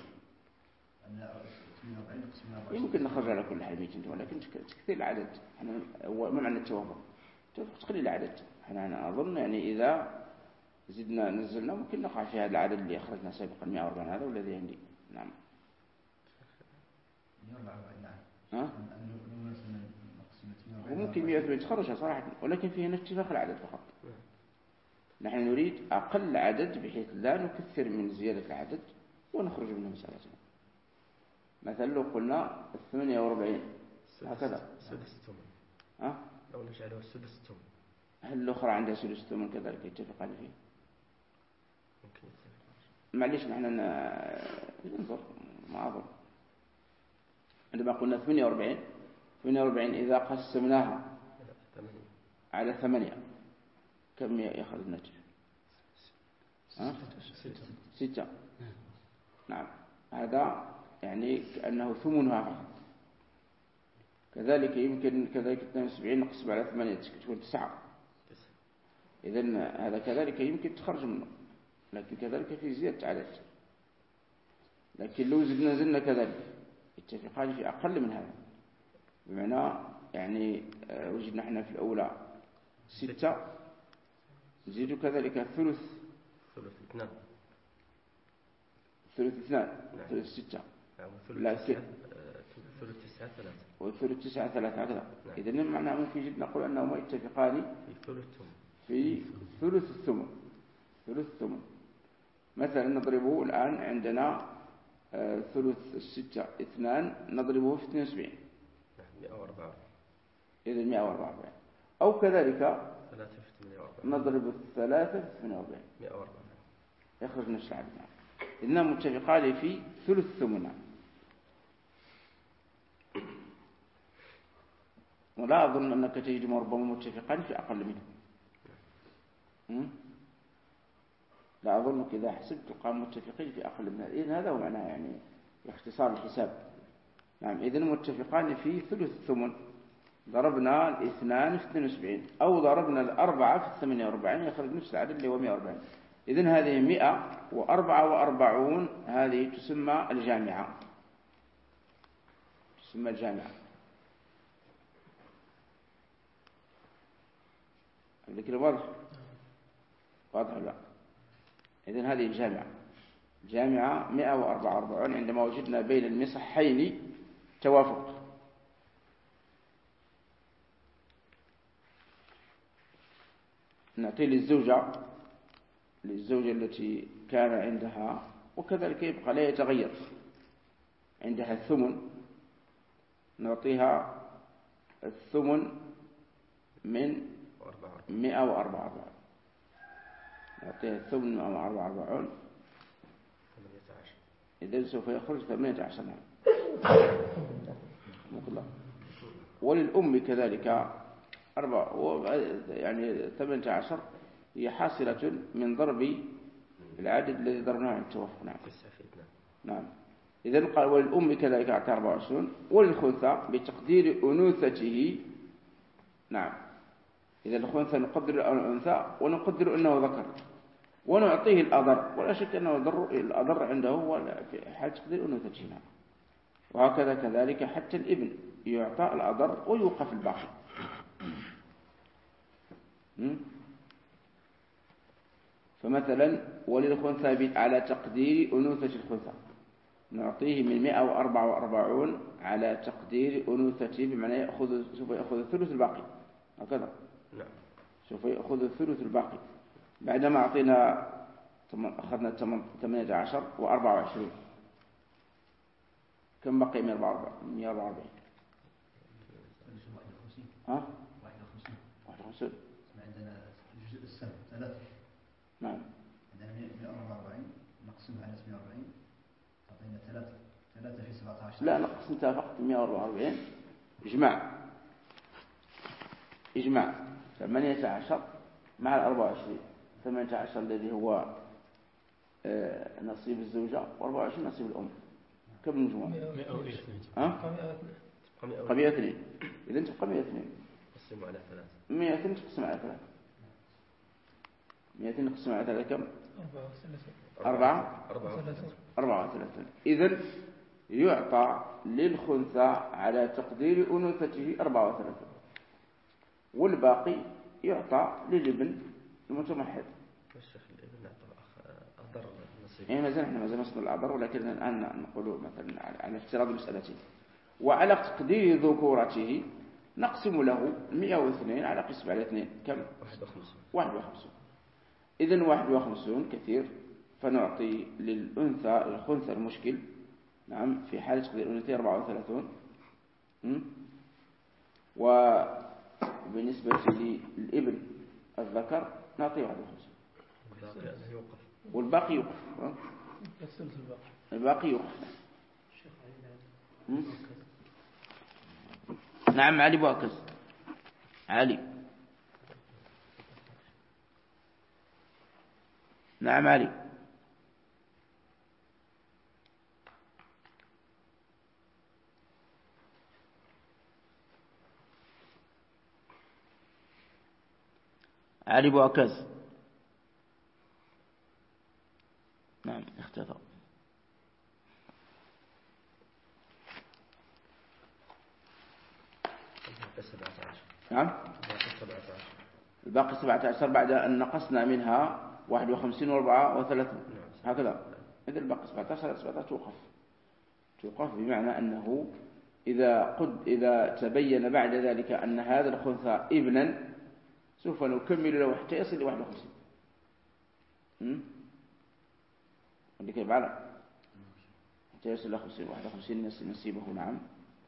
يمكن نخرج على كل حال ميتين، ولكن تكثير العدد. احنا هو ما معنى التوافق؟ التوافق تقليل العدد. احنا اظن يعني اذا زدنا نزلنا ممكن نقع في هذا العدد اللي اخرجنا سابقا مئة وأربعين، هذا والذي عندي. نعم. ها؟ وممكن مئة وثمانين تخرجها صراحة، ولكن فيها اتفاق العدد فقط. نحن نريد أقل عدد بحيث لا نكثر من زيادة العدد ونخرج منه مسألتنا. مثلا لو قلنا الثمانية وأربعين هكذا سدس الثمن. ها؟ لو نجعله سدس الثمن. هل الأخرى عندها سدس الثمن كذلك يتفق عليه فيه؟ ممكن يتفق. معليش نحن ننظر ما أظن. عندما قلنا ثمانية وأربعين ثمانية وأربعين إذا قسمناها على ثمانية كم يخرج الناتج؟ ها؟ ستة. نعم. هذا يعني كأنه ثمنها فقط. كذلك يمكن كذلك اثنين وسبعين نقسم على ثمانية تكون تسعة. إذن هذا كذلك يمكن تخرج منه، لكن كذلك في زيادة عدد. لكن لو زدنا زدنا كذلك اتفقان في أقل من هذا، بمعنى يعني وجدنا احنا في الأولى ستة، نزيد كذلك الثلث ثلث اثنان ثلث اثنان ثلث ستة لا ثلث تسعة ثلاثة والثلث تسعة ثلاثة هكذا. إذن معناه ممكن جدا نقول أنهما يتفقان في ثلث في ثلث الثمن. ثلث الثمن مثلا نضربه الآن عندنا آه ثلث الستة اثنان نضربه في اثنين وسبعين مئة وأربعة. إذن مئة وأربعة أو كذلك ثلاثة في ثمانية وأربعة نضرب الثلاثة في ثمانية وأربعين مئة وأربعة يخرج نفس العدد. إننا متفقان في ثلث الثمن، ولا أظن أنك تجد ربما متفقان في أقل منه. لا أظنك إذا حسبت تلقى متفقين في أقل من هذا. إذن هذا هو معناه يعني اختصار الحساب. نعم. إذن متفقان في ثلث الثمن. ضربنا الاثنان في اثنين وسبعين أو ضربنا الأربعة في ثمانية وأربعين يخرج نفس العدد اللي هو مئة وأربعين. إذن هذه مئة وأربعة وأربعون هذه تسمى الجامعة. تسمى الجامعة. الذكر واضح؟ واضح لا؟ إذن هذه الجامعة. جامعة مئة وأربعة وأربعون عندما وجدنا بين المصحين توافق. نعطي للزوجة للزوجة التي كان عندها وكذلك يبقى لا يتغير عندها الثمن، نعطيها الثمن من مئة وأربعة وأربعون. نعطيها الثمن من مئة وأربعة وأربعون إذن سوف يخرج ثمانية عشر نعم. وللأم كذلك أربعة يعني ثمانية عشر هي حاصلة من ضرب العدد الذي ضربناه عن التوافق. نعم. نعم. إذن قال وللأم كذلك أعطى أربعة وعشرون وللخنثى بتقدير أنوثته. نعم. إذا الخنثى نقدر الأنثى ونقدر أنه ذكر ونعطيه الأضر، ولا شك أنه الأضر عنده هو في حال تقدير أنوثته. نعم. وهكذا كذلك حتى الابن يعطى الأضر ويوقف الباقي. فمثلا وللخنثى على تقدير أنوثة الخنثى نعطيه من مئة وأربعة وأربعين على تقدير أنوثته، بمعنى يأخذ سوف يأخذ الثلث الباقي هكذا. نعم. سوف يأخذ الثلث الباقي بعدما أعطينا أخذنا ثمانية عشر وأربعة وعشرين، كم بقي؟ مئة وأربعة وأربعين. ها؟ واحد وخمسين. عندنا جزء السهم ثلاثة. نعم. عندنا مئة وأربعين نقسمها على مئة وأربعين تعطينا ثلاثة ثلاثة في سبعة عشر. لا نقسمتها فقط مئة وأربعة وأربعين إجماع إجماع ثمانية عشر مع الأربعة وعشرين، ثمانية عشر الذي هو نصيب الزوجة وأربعة وعشرين نصيب الأم. كم المجموع؟ مئة واثنين. ها؟ مئة واثنين. إذا تبقى مئة واثنين. قسم على ثلاثة. مئة واثنين تقسم على ثلاثة. مئة واثنين تقسم على ثلاثة كم؟ أربعة. أربعة وثلاثين. إذا يعطى للخنثى على تقدير أنوثته أربعة وثلاثين، والباقي يعطى للابن المتمحض. الشيخ الابن أعطى أضر نصيب. يعني ما زال احنا ما زال نصل الأضر، ولكن الآن نقول مثلا على افتراض مسألتين. وعلى تقدير ذكورته نقسم له مئة واثنين على قسم على اثنين كم؟ واحد وخمسون. واحد وخمسون. إذن واحد وخمسون كثير، فنعطي للأنثى الخنثى المشكل نعم في حالة تقدير الأنثى أربعة وثلاثون، وبالنسبة للابن الذكر نعطي واحد وخمسون والباقي يوقف. الباقي يوقف. نعم علي بوكس. علي. نعم علي. علي بوكس. نعم اختفى. نعم الباقي سبعة عشر بعد أن نقصنا منها واحد وخمسين وأربعة وثلاثين هكذا. إذا الباقي سبعة عشر سبعة عشر توقف توقف بمعنى أنه إذا قد إذا تبين بعد ذلك أن هذا الخنثى ابنا سوف نكمل له حتى يصل لواحد وخمسين. اللي كيف على حتى يصل لخمسين واحد وخمسين نسيبه. نعم.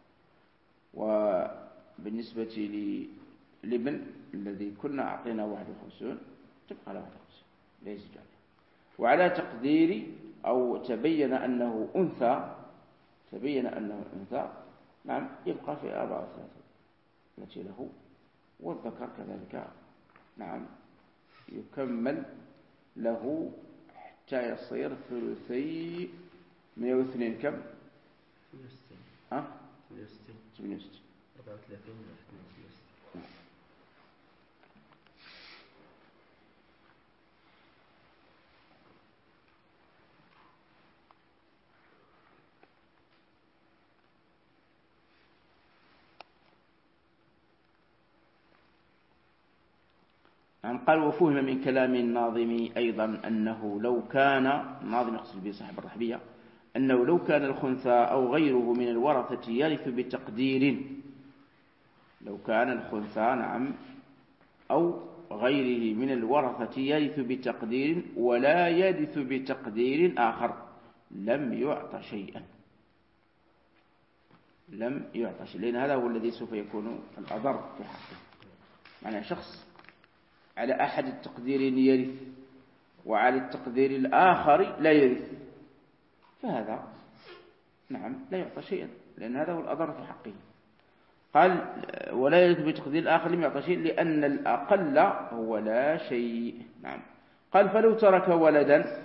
وبالنسبة للابن الذي كنا أعطينا واحد وخمسين تبقى له واحد وخمسين لا يزيد عليه. وعلى تقدير أو تبين أنه أنثى تبين أنه أنثى نعم يبقى في أربعة وثلاثين التي له، والذكر كذلك نعم يكمل له حتى يصير ثلثي مئة واثنين كم؟ ثمانية وستين. ها؟ ثمانية وستين. ثمانية وستين. أربعة وثلاثين ثمانية وستين. نعم. قال وفهم من كلام الناظم أيضا أنه لو كان الناظم يقصد به صاحب الرحبية أنه لو كان الخنثى أو غيره من الورثة يرث بتقدير لو كان الخنثى نعم أو غيره من الورثة يرث بتقدير ولا يرث بتقدير آخر لم يعط شيئا لم يعط شيئا لأن هذا هو الذي سوف يكون الأضر في حقه. معنى شخص على أحد التقديرين يرث وعلى التقدير الآخر لا يرث، فهذا نعم لا يعطى شيئا لأن هذا هو الأضر في حقه. قال ولا يرث بتقدير الآخر لم يعطى شيء لأن الأقل هو لا شيء. نعم. قال فلو ترك ولدا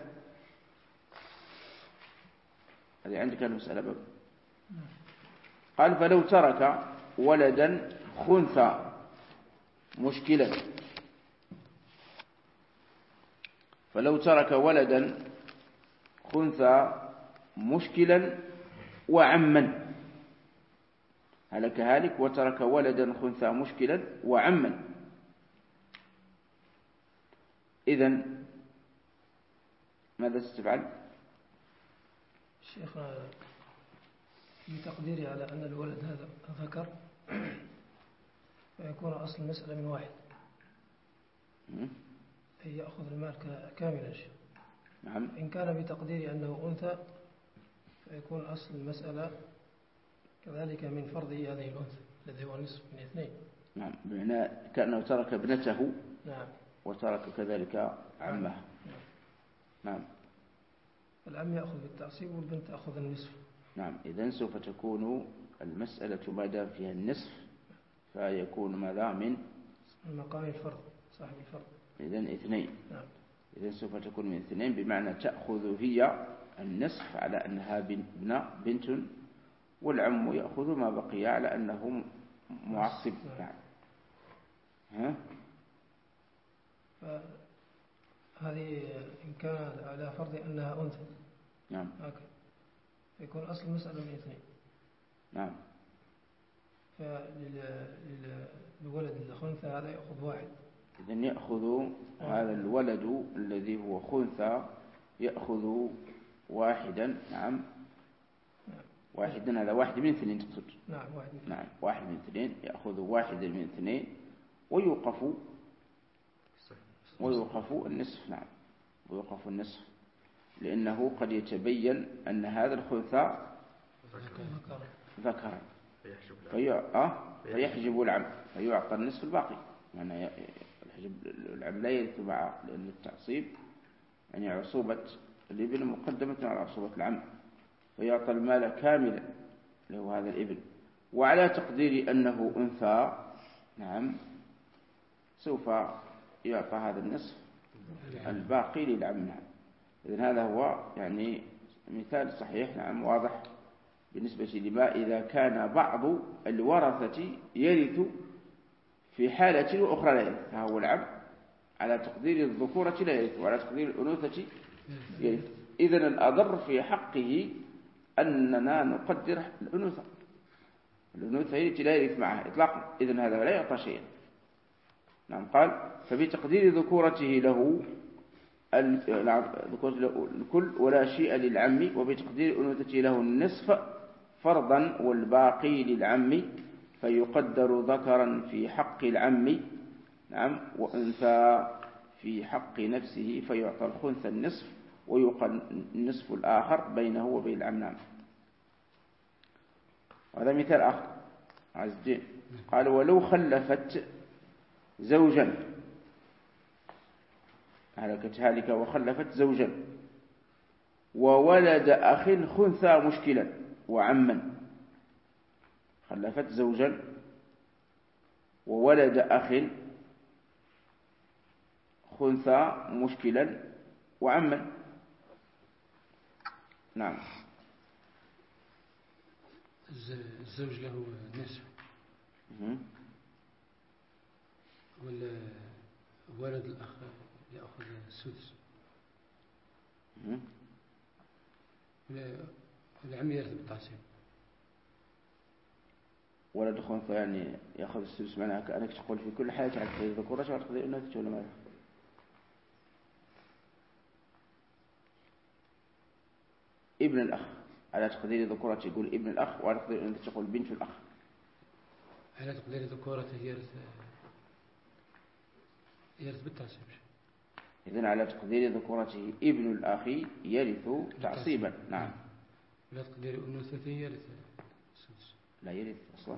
هذه عندك المسألة باب. قال فلو ترك ولدا خنثى مشكلة فلو ترك ولدا خنثى مشكلا وعما هلك هالك وترك ولدا خنثى مشكلا وعما. إذن ماذا ستفعل؟ شيخ في تقديري على أن الولد هذا ذكر فيكون أصل المسألة من واحد أي يأخذ المال كاملا. نعم. إن كان بتقديري أنه أنثى فيكون أصل المسألة كذلك من فرضه هذه الأنثى الذي هو نصف من اثنين. نعم، بمعنى كأنه ترك ابنته. نعم. وترك كذلك عمه. نعم. نعم. العم يأخذ بالتعصيب والبنت تأخذ النصف. نعم. إذن سوف تكون المسألة ما دام فيها النصف فيكون ماذا من مقام الفرض صاحب الفرض. إذن اثنين. نعم. إذن سوف تكون من اثنين بمعنى تأخذ هي النصف على أنها بنت بنت والعم يأخذ ما بقي على أنه معصب. نعم. ها؟ هذه إن كان على فرض أنها أنثى. نعم. هكذا يكون أصل المسألة من اثنين. نعم. فللولد الخنثى هذا يأخذ واحد. إذن يأخذ هذا الولد الذي هو خنثى يأخذ واحدا. نعم. واحدا هذا واحد من اثنين تقصد. نعم واحد من نعم واحد من اثنين يأخذ واحدا من اثنين ويوقف ويوقف النصف. نعم ويوقف النصف لأنه قد يتبين أن هذا الخنثى ذكر في... آه فيحجب العم فيعطى النصف الباقي. يعني العم لا يرث معه لأن التعصيب يعني عصوبة الابن مقدمة على عصوبة العم فيعطى المال كاملا له هذا الابن. وعلى تقدير أنه أنثى نعم سوف يعطى هذا النصف الباقي للعم. نعم. إذن هذا هو يعني مثال صحيح. نعم واضح بالنسبة لما إذا كان بعض الورثة يرث في حالة وأخرى لا يرث فهو العم على تقدير الذكورة لا يرث وعلى تقدير الأنوثة يرث. إذن الأضر في حقه أننا نقدر الأنوثة. الأنوثة هي التي لا يرث معها إطلاقا. إذن هذا لا يعطى شيئا. نعم قال فبتقدير ذكورته له الكل ولا شيء للعم وبتقدير أنوثته له النصف فرضا والباقي للعم فيقدر ذكرا في حق العم نعم وأنثى في حق نفسه فيعطى الخنثى النصف ويقل النصف الآخر بينه وبين العم. نعم. وهذا مثال آخر عز الدين قال ولو خلفت زوجا هلكت هالك وخلفت زوجا وولد أخ خنثى مشكلا وعما. خلفت زوجا وولد أخ خنثى مشكلا وعما. نعم. الزوج له نصف والولد الأخ يأخذ السدس والعم يرث بالتعصيب. ولد خنثى يعني يأخذ السدس معناها كأنك تقول في كل حالة على تقدير الذكورة وعلى تقدير الأنوثة ولا ماذا؟ ابن الأخ على تقدير ذكورته يقول ابن الأخ وعلى تقدير الأنوثة تقول بنت الأخ. على تقدير ذكورته يرث يرث بالتعصيب. إذن على تقدير ذكورته ابن الأخ يرث تعصيبا. نعم. على تقدير أنوثته يرث السدس. لا يرث أصلا.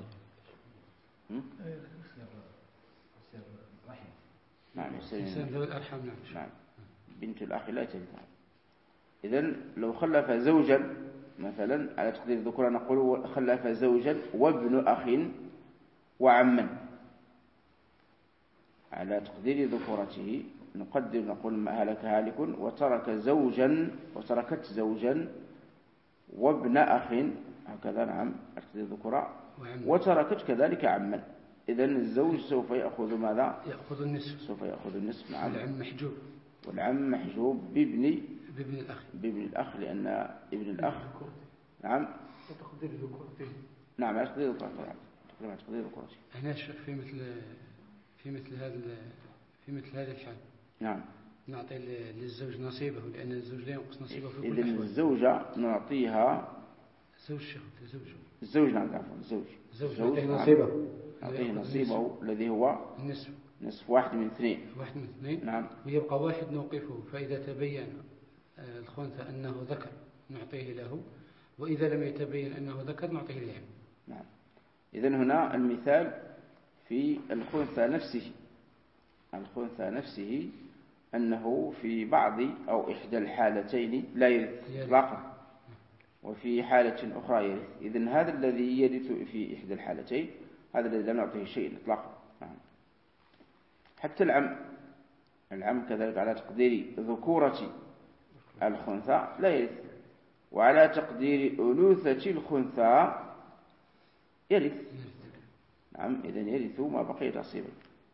نعم يصير ذوي الأرحام. نعم. نعم بنت الأخ لا ترث. إذن لو خلف زوجا مثلا على تقدير الذكورة نقول خلف زوجا وابن أخ وعما. على تقدير ذكورته نقدر نقول ما هلك هالك وترك زوجا وتركت زوجا وابن أخ هكذا. نعم تقدير الذكورة وتركت كذلك عما. إذن الزوج سوف يأخذ ماذا؟ يأخذ النصف. سوف يأخذ النصف. نعم. والعم محجوب. والعم محجوب بابن بابن الأخ. بابن الأخ لأن ابن الأخ نعم وتقدير ذكورته نعم على تقدير الكرة تقريبا على تقدير الكرة. هنا في مثل في مثل هذا في مثل هذا الحال نعم نعطي للزوج نصيبه لأن الزوج لا ينقص نصيبه في كل إذن الأحوال. الزوجة نعطيها الزوج شيخ الزوج الزوج نعم عفوا الزوج الزوج نعطيه نصيبه نعطيه نصيبه الذي هو النصف نصف واحد من اثنين واحد من اثنين. نعم. ويبقى واحد نوقفه فإذا تبين الخنثى أنه ذكر نعطيه له، وإذا لم يتبين أنه ذكر نعطيه العم. نعم. إذن هنا المثال في الخنثى نفسه الخنثى نفسه أنه في بعض أو إحدى الحالتين لا يرث إطلاقا وفي حالة أخرى يرث. إذن هذا الذي يرث في إحدى الحالتين هذا الذي لم نعطيه شيء إطلاقا. نعم. حتى العم العم كذلك على تقدير ذكورة الخنثى لا يرث، وعلى تقدير أنوثة الخنثى يرث. نعم. إذن يرث ما بقي نصيبا.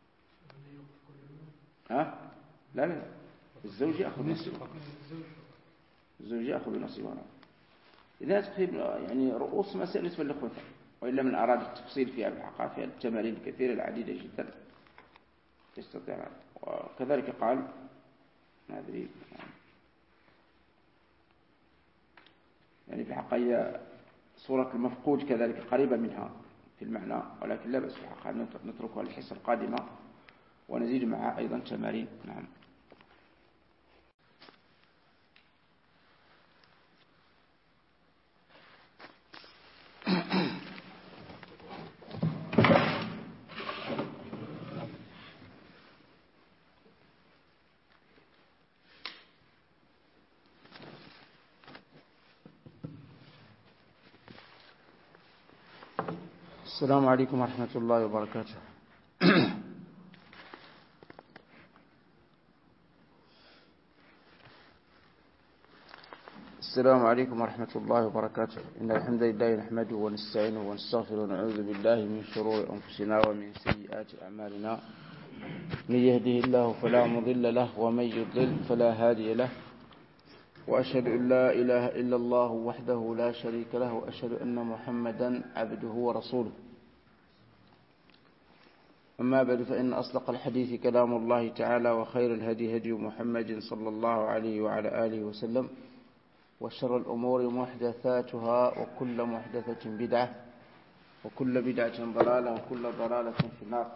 ها؟ لا لا الزوج يأخذ نصيبه الزوج يأخذ نصيبه. إذا تقريبا يعني رؤوس مسائل بالنسبة للخنثى، وإلا من أراد التفصيل فيها بالحقيقة فيها التمارين الكثيرة العديدة جدا يستطيع. وكذلك قال ما أدري يعني في الحقيقة صورة المفقود كذلك قريبة منها في المعنى، ولكن لا بأس في الحقيقة نتركها للحصة القادمة ونزيد معها أيضا تمارين. نعم. السلام عليكم ورحمة الله وبركاته. السلام عليكم ورحمة الله وبركاته. إن الحمد لله نحمده ونستعينه ونستغفره ونعوذ بالله من شرور أنفسنا ومن سيئات أعمالنا. من يهده الله فلا مضل له ومن يضلل فلا هادي له، وأشهد أن لا إله إلا الله وحده لا شريك له، وأشهد أن محمدا عبده ورسوله. أما بعد، فإن أصدق الحديث كلام الله تعالى، وخير الهدي هدي محمد صلى الله عليه وعلى آله وسلم، وشر الأمور محدثاتها، وكل محدثة بدعة، وكل بدعة ضلالة، وكل ضلالة في النار.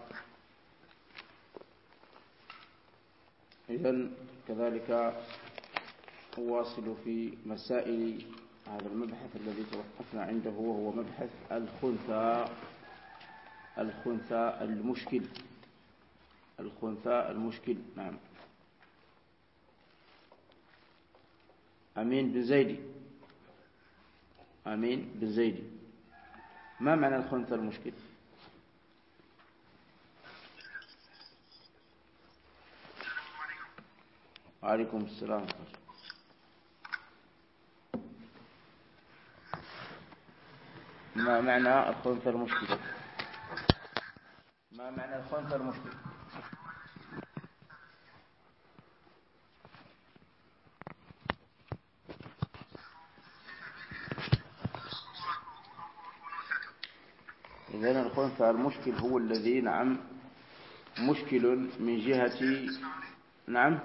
إذن كذلك أواصل في مسائل هذا المبحث الذي توقفنا عنده، وهو مبحث الخنثى الخنثى المشكل الخنثى المشكل. نعم. أمين بن زيدي أمين بن زيدي ما معنى الخنثى المشكل؟ وعليكم السلام. ما معنى الخنثى المشكل؟ ما معنى الخنثى المشكل؟ إذن الخنثى المشكل هو الذي نعم مشكل من جهة نعم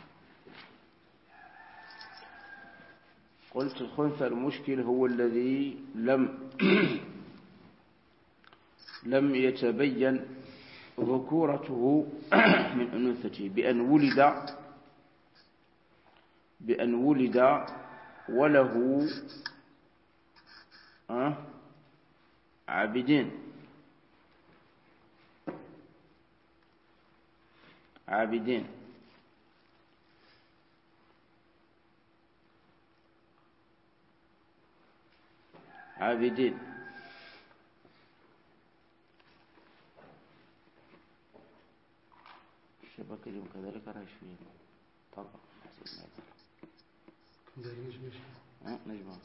قلت الخنثى المشكل هو الذي لم لم يتبين ذكورته من أنوثته بأن ولد بأن ولد وله أه عابدين عابدين عابدين الشبكة اليوم كذلك رايش فيه طبق حسب ما يطلع ها نجمع.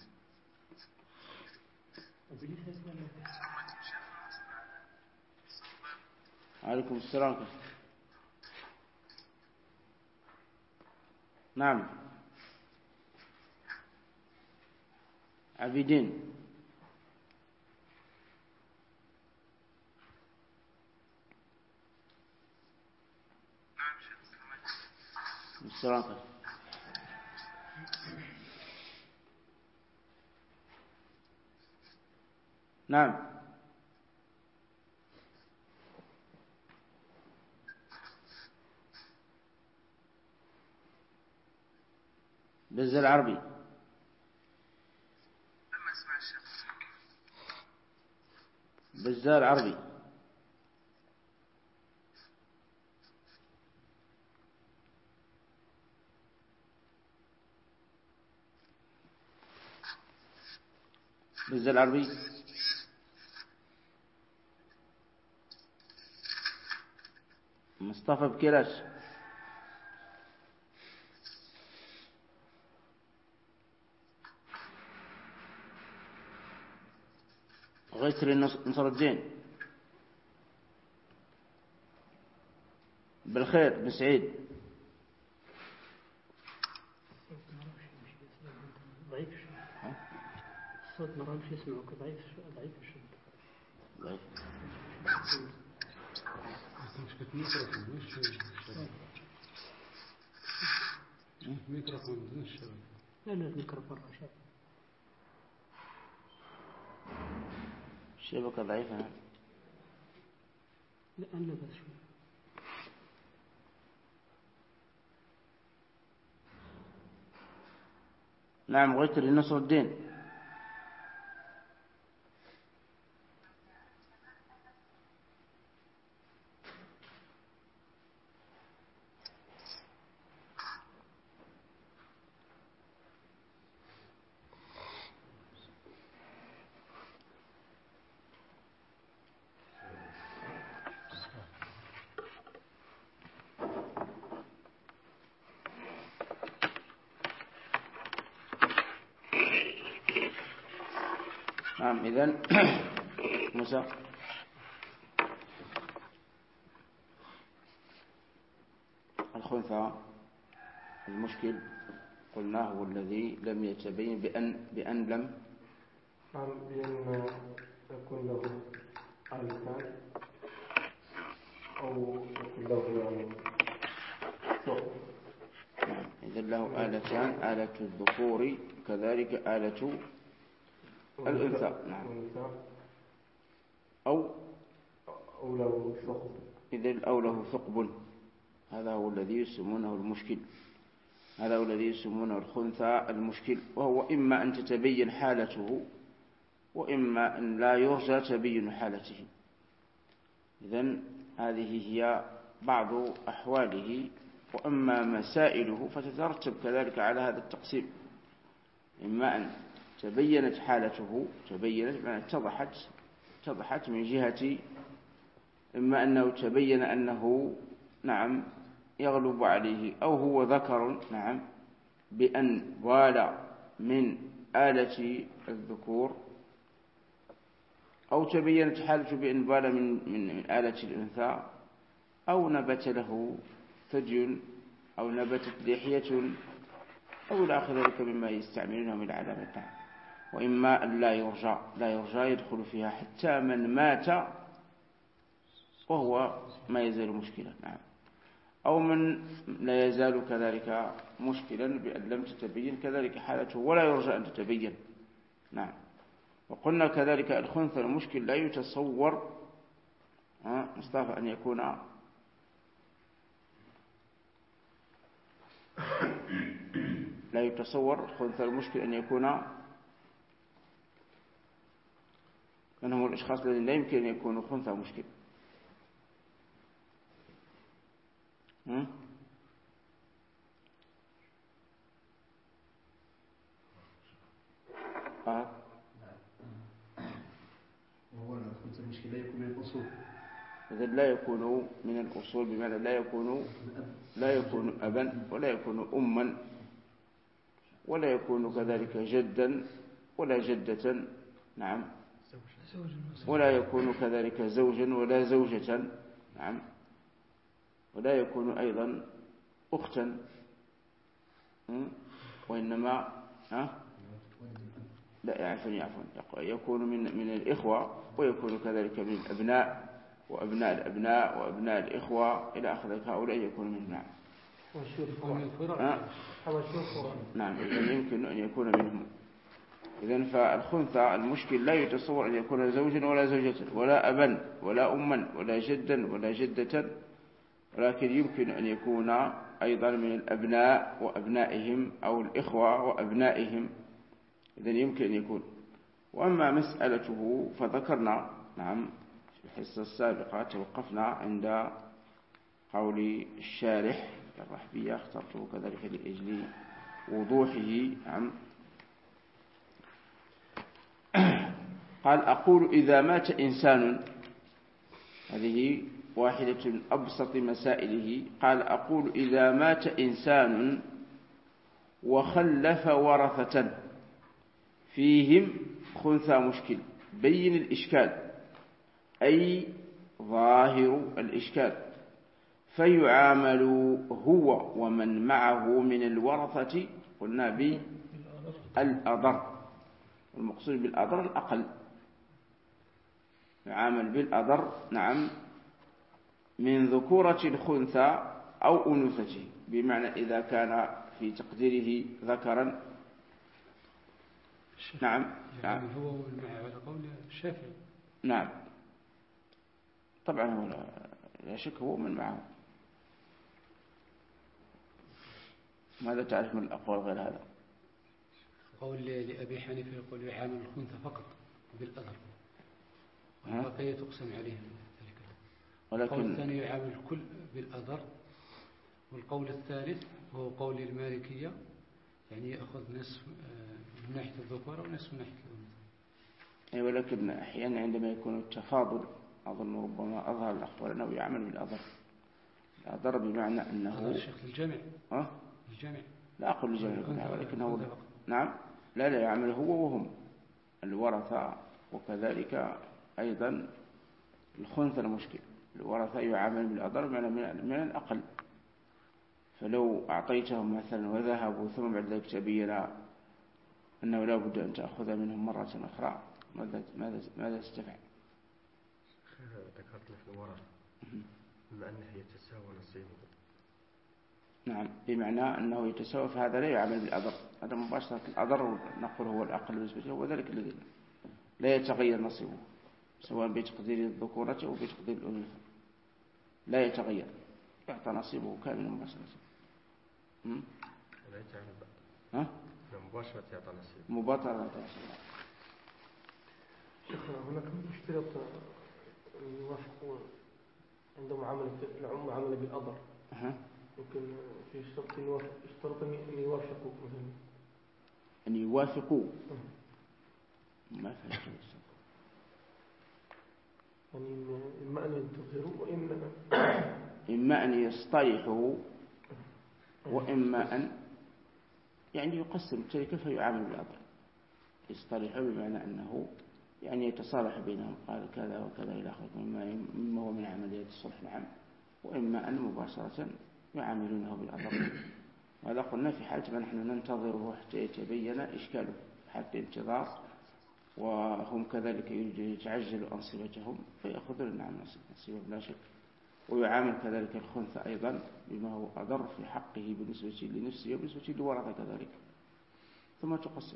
عليكم السلام. نعم عابدين السلام. نعم. بزال عربي. بزال عربي. بزال عربي. مصطفى بكراش. غيثري نصر الدين. بالخير بن سعيد. ضعيف الصوت مرة مش يسمعك ضعيف ضعيف شوي. ضعيف. ميكروفون بدون الشبكة. لا لا الميكروفون رشاد. الشبكة ضعيفة. لا أنا بس شوي. نعم غيثري نصر الدين. نعم إذن موسى. الخنثى المشكل قلنا هو الذي لم يتبين بأن بأن لم نعم بأن يكون له آلتان أو يكون له يعني ثقب. نعم إذن له آلتان، آلة الذكور كذلك آلة الأنثى. نعم. أو أو له ثقب. إذن أو له ثقب. هذا هو الذي يسمونه المشكل. هذا هو الذي يسمونه الخنثى المشكل، وهو إما أن تتبين حالته وإما أن لا يرجى تبين حالته. إذن هذه هي بعض أحواله، وأما مسائله فتترتب كذلك على هذا التقسيم. إما أن تبينت حالته تبينت يعني اتضحت اتضحت من جهة، إما أنه تبين أنه نعم يغلب عليه أو هو ذكر نعم بأن والى من آلة الذكور، أو تبينت حالته بأن والى من, من, من آلة الأنثى، أو نبت له ثدي أو نبتت لحية أو إلى آخر ذلك مما يستعملونه من العلامة. وإما أن لا يرجى لا يرجى يدخل فيها حتى من مات وهو ما يزال مشكلا. نعم. أو من لا يزال كذلك مشكلا بأن لم تتبين كذلك حالته ولا يرجى أن تتبين. نعم. وقلنا كذلك الخنثى المشكل لا يتصور مصطفى أن يكون لا يتصور الخنثى المشكل أن يكون من هم الأشخاص الذين لا يمكن أن يكونوا خنثى مشكل. آه. وهو الخنثى المشكل لا يكون من الأصول. إذا لا يكون من الأصول بمعنى لا يكون لا يكون أبا ولا يكون أما ولا يكون كذلك جدا ولا جدة. نعم. ولا يكون كذلك زوجا ولا زوجة. نعم. ولا يكون أيضا أختا، وإنما ها لا يعرفني عفوا يكون من من الإخوة، ويكون كذلك من الأبناء وأبناء الأبناء وأبناء الإخوة إلى آخر ذلك، هؤلاء يكون منهم. نعم. نعم إذن يمكن أن يكون منهم. إذن فالخنثى المشكل لا يتصور أن يكون زوجا ولا زوجة ولا أبا ولا أما ولا جدا ولا جدة، ولكن يمكن أن يكون أيضا من الأبناء وأبنائهم أو الإخوة وأبنائهم. إذن يمكن أن يكون. وأما مسألته فذكرنا نعم في الحصة السابقة توقفنا عند قول الشارح الرحبية، اخترته كذلك لأجل وضوحه. نعم قال أقول إذا مات إنسان، هذه واحدة من أبسط مسائله. قال أقول إذا مات إنسان وخلف ورثة فيهم خنثى مشكل، بين الإشكال أي ظاهر الإشكال، فيعامل هو ومن معه من الورثة قلنا بالأضر، والمقصود بالأضر الأقل، يعامل بالأضر نعم من ذكورة الخنثى أو أنوثته، بمعنى إذا كان في تقديره ذكرا. نعم يعني هو والمع على قول الشافعي. نعم طبعا هو لا شك هو من معه. ماذا تعرف من الأقوال غير هذا؟ قول لأبي حنيفة يقول يعامل الخنثى فقط بالأضر، والبقية تقسم عليه. ولكن القول الثاني يعامل الكل بالأضر، والقول الثالث هو قول المالكية، يعني يأخذ نصف من ناحية الذكورة ونصف من ناحية الأنثى. أي ولكن أحيانا عندما يكون التفاضل أظن ربما أظهر الأقوال أنه يعمل بالأضر. الأضر بمعنى أنه الشيخ الجامع. أه؟ الجامع لا أقول الجامع ولكنه نعم لا لا يعمل هو وهم الورثة، وكذلك أيضا الخنثى المشكل الورثة يعامل بالأضر من الأقل. فلو أعطيتهم مثلا وذهبوا ثم بعد ذلك تبين أنه لا بد أن تأخذ منهم مرة أخرى، ماذا ماذا ماذا تستفعل؟ ذكرت في الورثة بما أنه يتساوى نصيبه. نعم بمعنى أنه يتساوى، فهذا لا يعمل بالأضر، هذا مباشرة الأضر نقول هو الأقل بالنسبة له، وذلك الذي لا يتغير نصيبه سواء بتقدير الذكورة أو بتقدير الأنوثة، لا يتغير، يعطى نصيبه كاملا مباشرة. لا يتعامل ها؟ مباشرة يعطى نصيبه. مباشرة يعطى نصيبه. شيخنا هناك مشترط يوافق عندما عمل العم عمل بالأضر. أه. ممكن في شرط يوافق يشترط أن يوافقوا مثلا. أن يوافقوا. ما فهمت. يعني إما أن ينتظروا وإما إما أن يصطلحوا وإما أن يعني يقسم التركة فيعامل بالأضر. يصطلحوا بمعنى أنه يعني يتصالح بينهم، قال كذا وكذا إلى آخره، مما هو من عمليات الصلح نعم، وإما أن مباشرة يعاملونه بالأضر. وهذا قلنا في حالة ما نحن ننتظره حتى يتبين إشكاله، حتى انتظار، وهم كذلك يريدون يتعجلوا أنصبتهم فيأخذون نعم نصيبهم لا شك. ويعامل كذلك الخنثى أيضا بما هو أضر في حقه بالنسبة لنفسه وبالنسبة لورثة كذلك، ثم تقسم.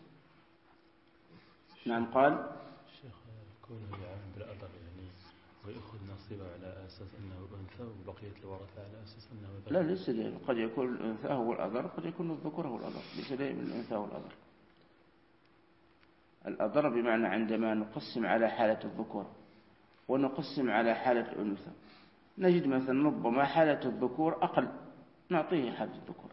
نعم قال الشيخ كونه يعامل بالأضر يعني ويأخذ نصيبه على أساس أنه أنثى وبقية الورثة على أساس أنه ذكر. لا ليس دائما، قد يكون الأنثى هو الأضر، قد يكون الذكر هو الأضر، ليس دائما الأنثى هو الأضر. الأضر بمعنى عندما نقسم على حالة الذكور ونقسم على حالة الأنثى نجد مثلا ربما حالة الذكور أقل نعطيه حالة الذكور،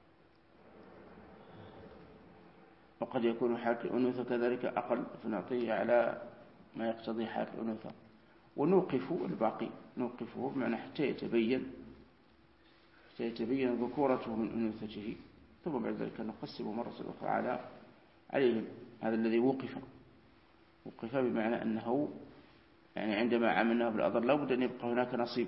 وقد يكون حالة الأنوثة كذلك أقل فنعطيه على ما يقتضي حالة الأنوثة، ونوقف الباقي نوقفه بمعنى حتى يتبين حتى يتبين ذكورته من أنوثته، ثم بعد ذلك نقسمه مرة أخرى على عليهم. هذا الذي وقف وقف بمعنى أنه يعني عندما عملناه بالأضر لا بد أن يبقى هناك نصيب.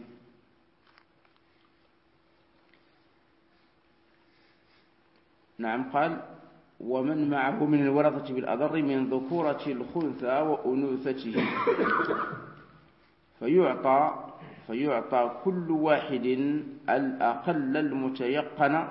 نعم قال ومن معه من الورثة بالأضر من ذكورة الخنثى وأنوثته فيعطى فيعطى كل واحد الأقل المتيقن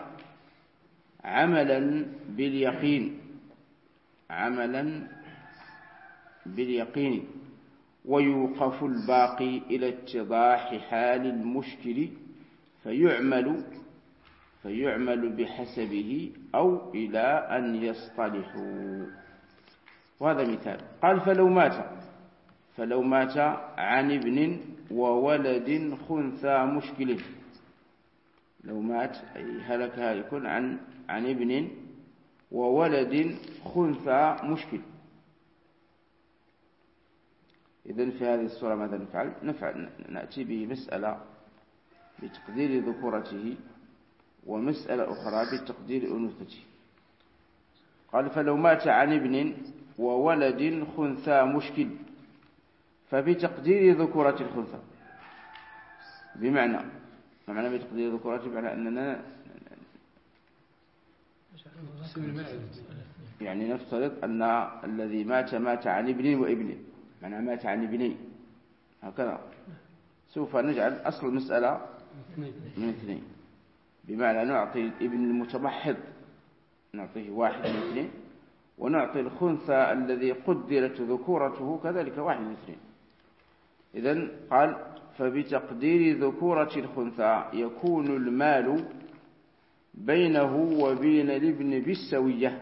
عملا باليقين عملا باليقين ويوقف الباقي إلى اتضاح حال المشكل فيعمل فيعمل بحسبه أو إلى أن يصطلحوا. وهذا مثال. قال فلو مات فلو مات عن ابن وولد خنثى مشكل. لو مات أي هلك هالك عن عن ابن وولد خنثى مشكل. إذن في هذه الصورة ماذا نفعل؟ نفعل نأتي بمسألة بتقدير ذكورته ومسألة أخرى بتقدير أنوثته. قال فلو مات عن ابن وولد خنثى مشكل فبتقدير ذكورة الخنثى. بمعنى ما معنى بتقدير ذكورته؟ بمعنى أننا يعني نفترض أن الذي مات مات عن ابن وابن، معنى مات عن ابنين هكذا. سوف نجعل أصل المسألة من اثنين، بمعنى نعطي الابن المتمحض نعطيه واحد من اثنين، ونعطي الخنثى الذي قدرت ذكورته كذلك واحد من اثنين. إذن قال فبتقدير ذكورة الخنثى يكون المال بينه وبين الابن بالسوية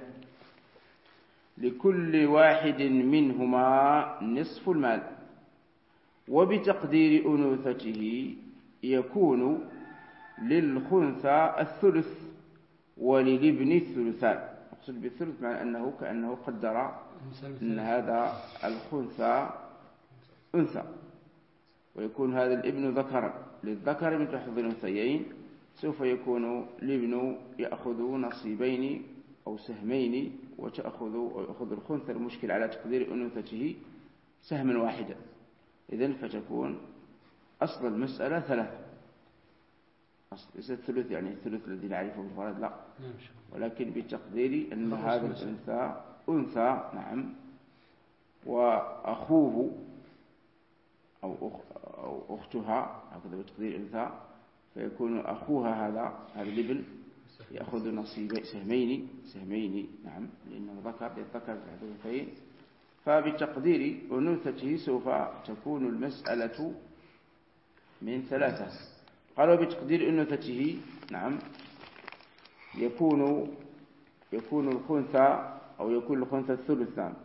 لكل واحد منهما نصف المال. وبتقدير أنوثته يكون للخنثى الثلث وللابن الثلثان. أقصد بالثلث مع أنه كأنه قدر أن هذا الخنثى أنثى ويكون هذا الابن ذكرا، للذكر مثل حظ الأنثيين. سوف يكون الابن يأخذ نصيبين أو سهمين وتأخذ ويأخذ الخنثى المشكل على تقدير أنوثته سهما واحدا. إذن فتكون أصل المسألة ثلاثة. ليس الثلث يعني الثلث الذي نعرفه بالفرد، لا، ولكن بتقدير أن هذا الأنثى أنثى نعم، وأخوه أو أختها هكذا بتقدير أنثى، فيكون أخوها هذا هذا الابن يأخذ نصيب سهمين سهمين نعم، لأنه ذكر للذكر في حظ الأنثيين. فبتقدير أنوثته سوف تكون المسألة من ثلاثة. قالوا بتقدير أنوثته نعم يكون يكون الخنثى أو يكون الخنثى الثلثان.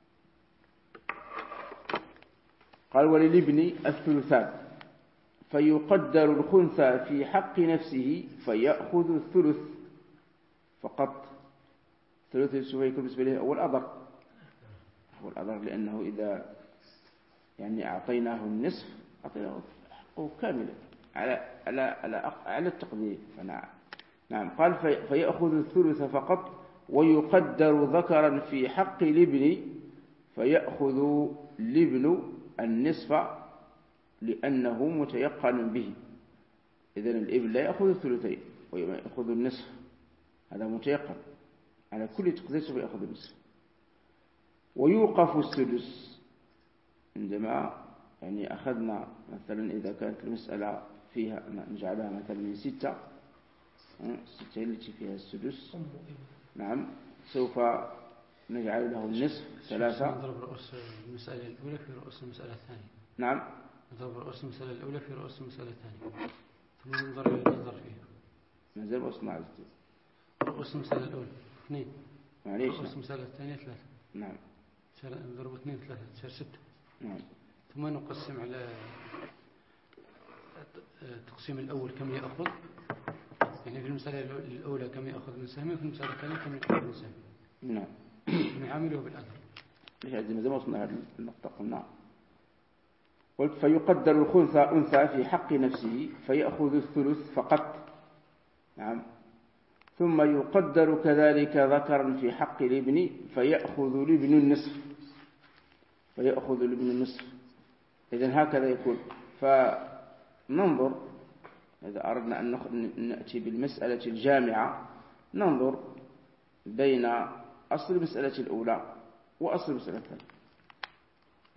قال وللابن الثلثان فيقدر الخنثى في حق نفسه فيأخذ الثلث فقط. الثلث سوف يكون بالنسبة له أول أضر هو الأضر، لأنه إذا يعني أعطيناه النصف أعطيناه حقه كاملا على على على على التقدير. فنعم نعم قال فيأخذ الثلث فقط ويقدر ذكرا في حق الابن فيأخذ الابن النصف لأنه متيقن به. إذن الابن لا يأخذ الثلثين ويأخذ النصف، هذا متيقن على كل تقدير سوف يأخذ النصف. ويوقف السدس عندما يعني أخذنا مثلا إذا كانت المسألة فيها نجعلها مثلا من ستة ستة التي فيها السدس نعم، سوف نجعل له النصف ثلاثة. نضرب رؤوس المسألة الأولى في رؤوس المسألة الثانية. نعم نضرب رؤوس المسألة الأولى في رؤوس المسألة الثانية ثم ننظر إلى النظر فيها. ما زال وصلنا على رؤوس المسألة الأولى اثنين، معليش رؤوس المسألة الثانية ثلاثة. نعم نضرب اثنين ثلاثة تصير ستة. نعم ثم نقسم على التقسيم الأول كم يأخذ، يعني في المسألة الأولى كم يأخذ من سهم، وفي المسألة الثانية كم يأخذ من سهم. نعم نعامله بالأثر. ليش عندما زي ما وصلنا هذه النقطة قلنا قلت فيقدر الخنثى أنثى في حق نفسه فيأخذ الثلث فقط نعم، ثم يقدر كذلك ذكرا في حق الابن فيأخذ الابن النصف فيأخذ الابن النصف. إذن هكذا يكون. فننظر إذا أردنا أن نأتي بالمسألة الجامعة ننظر بين أصل المسألة الأولى وأصل المسألة الثانية.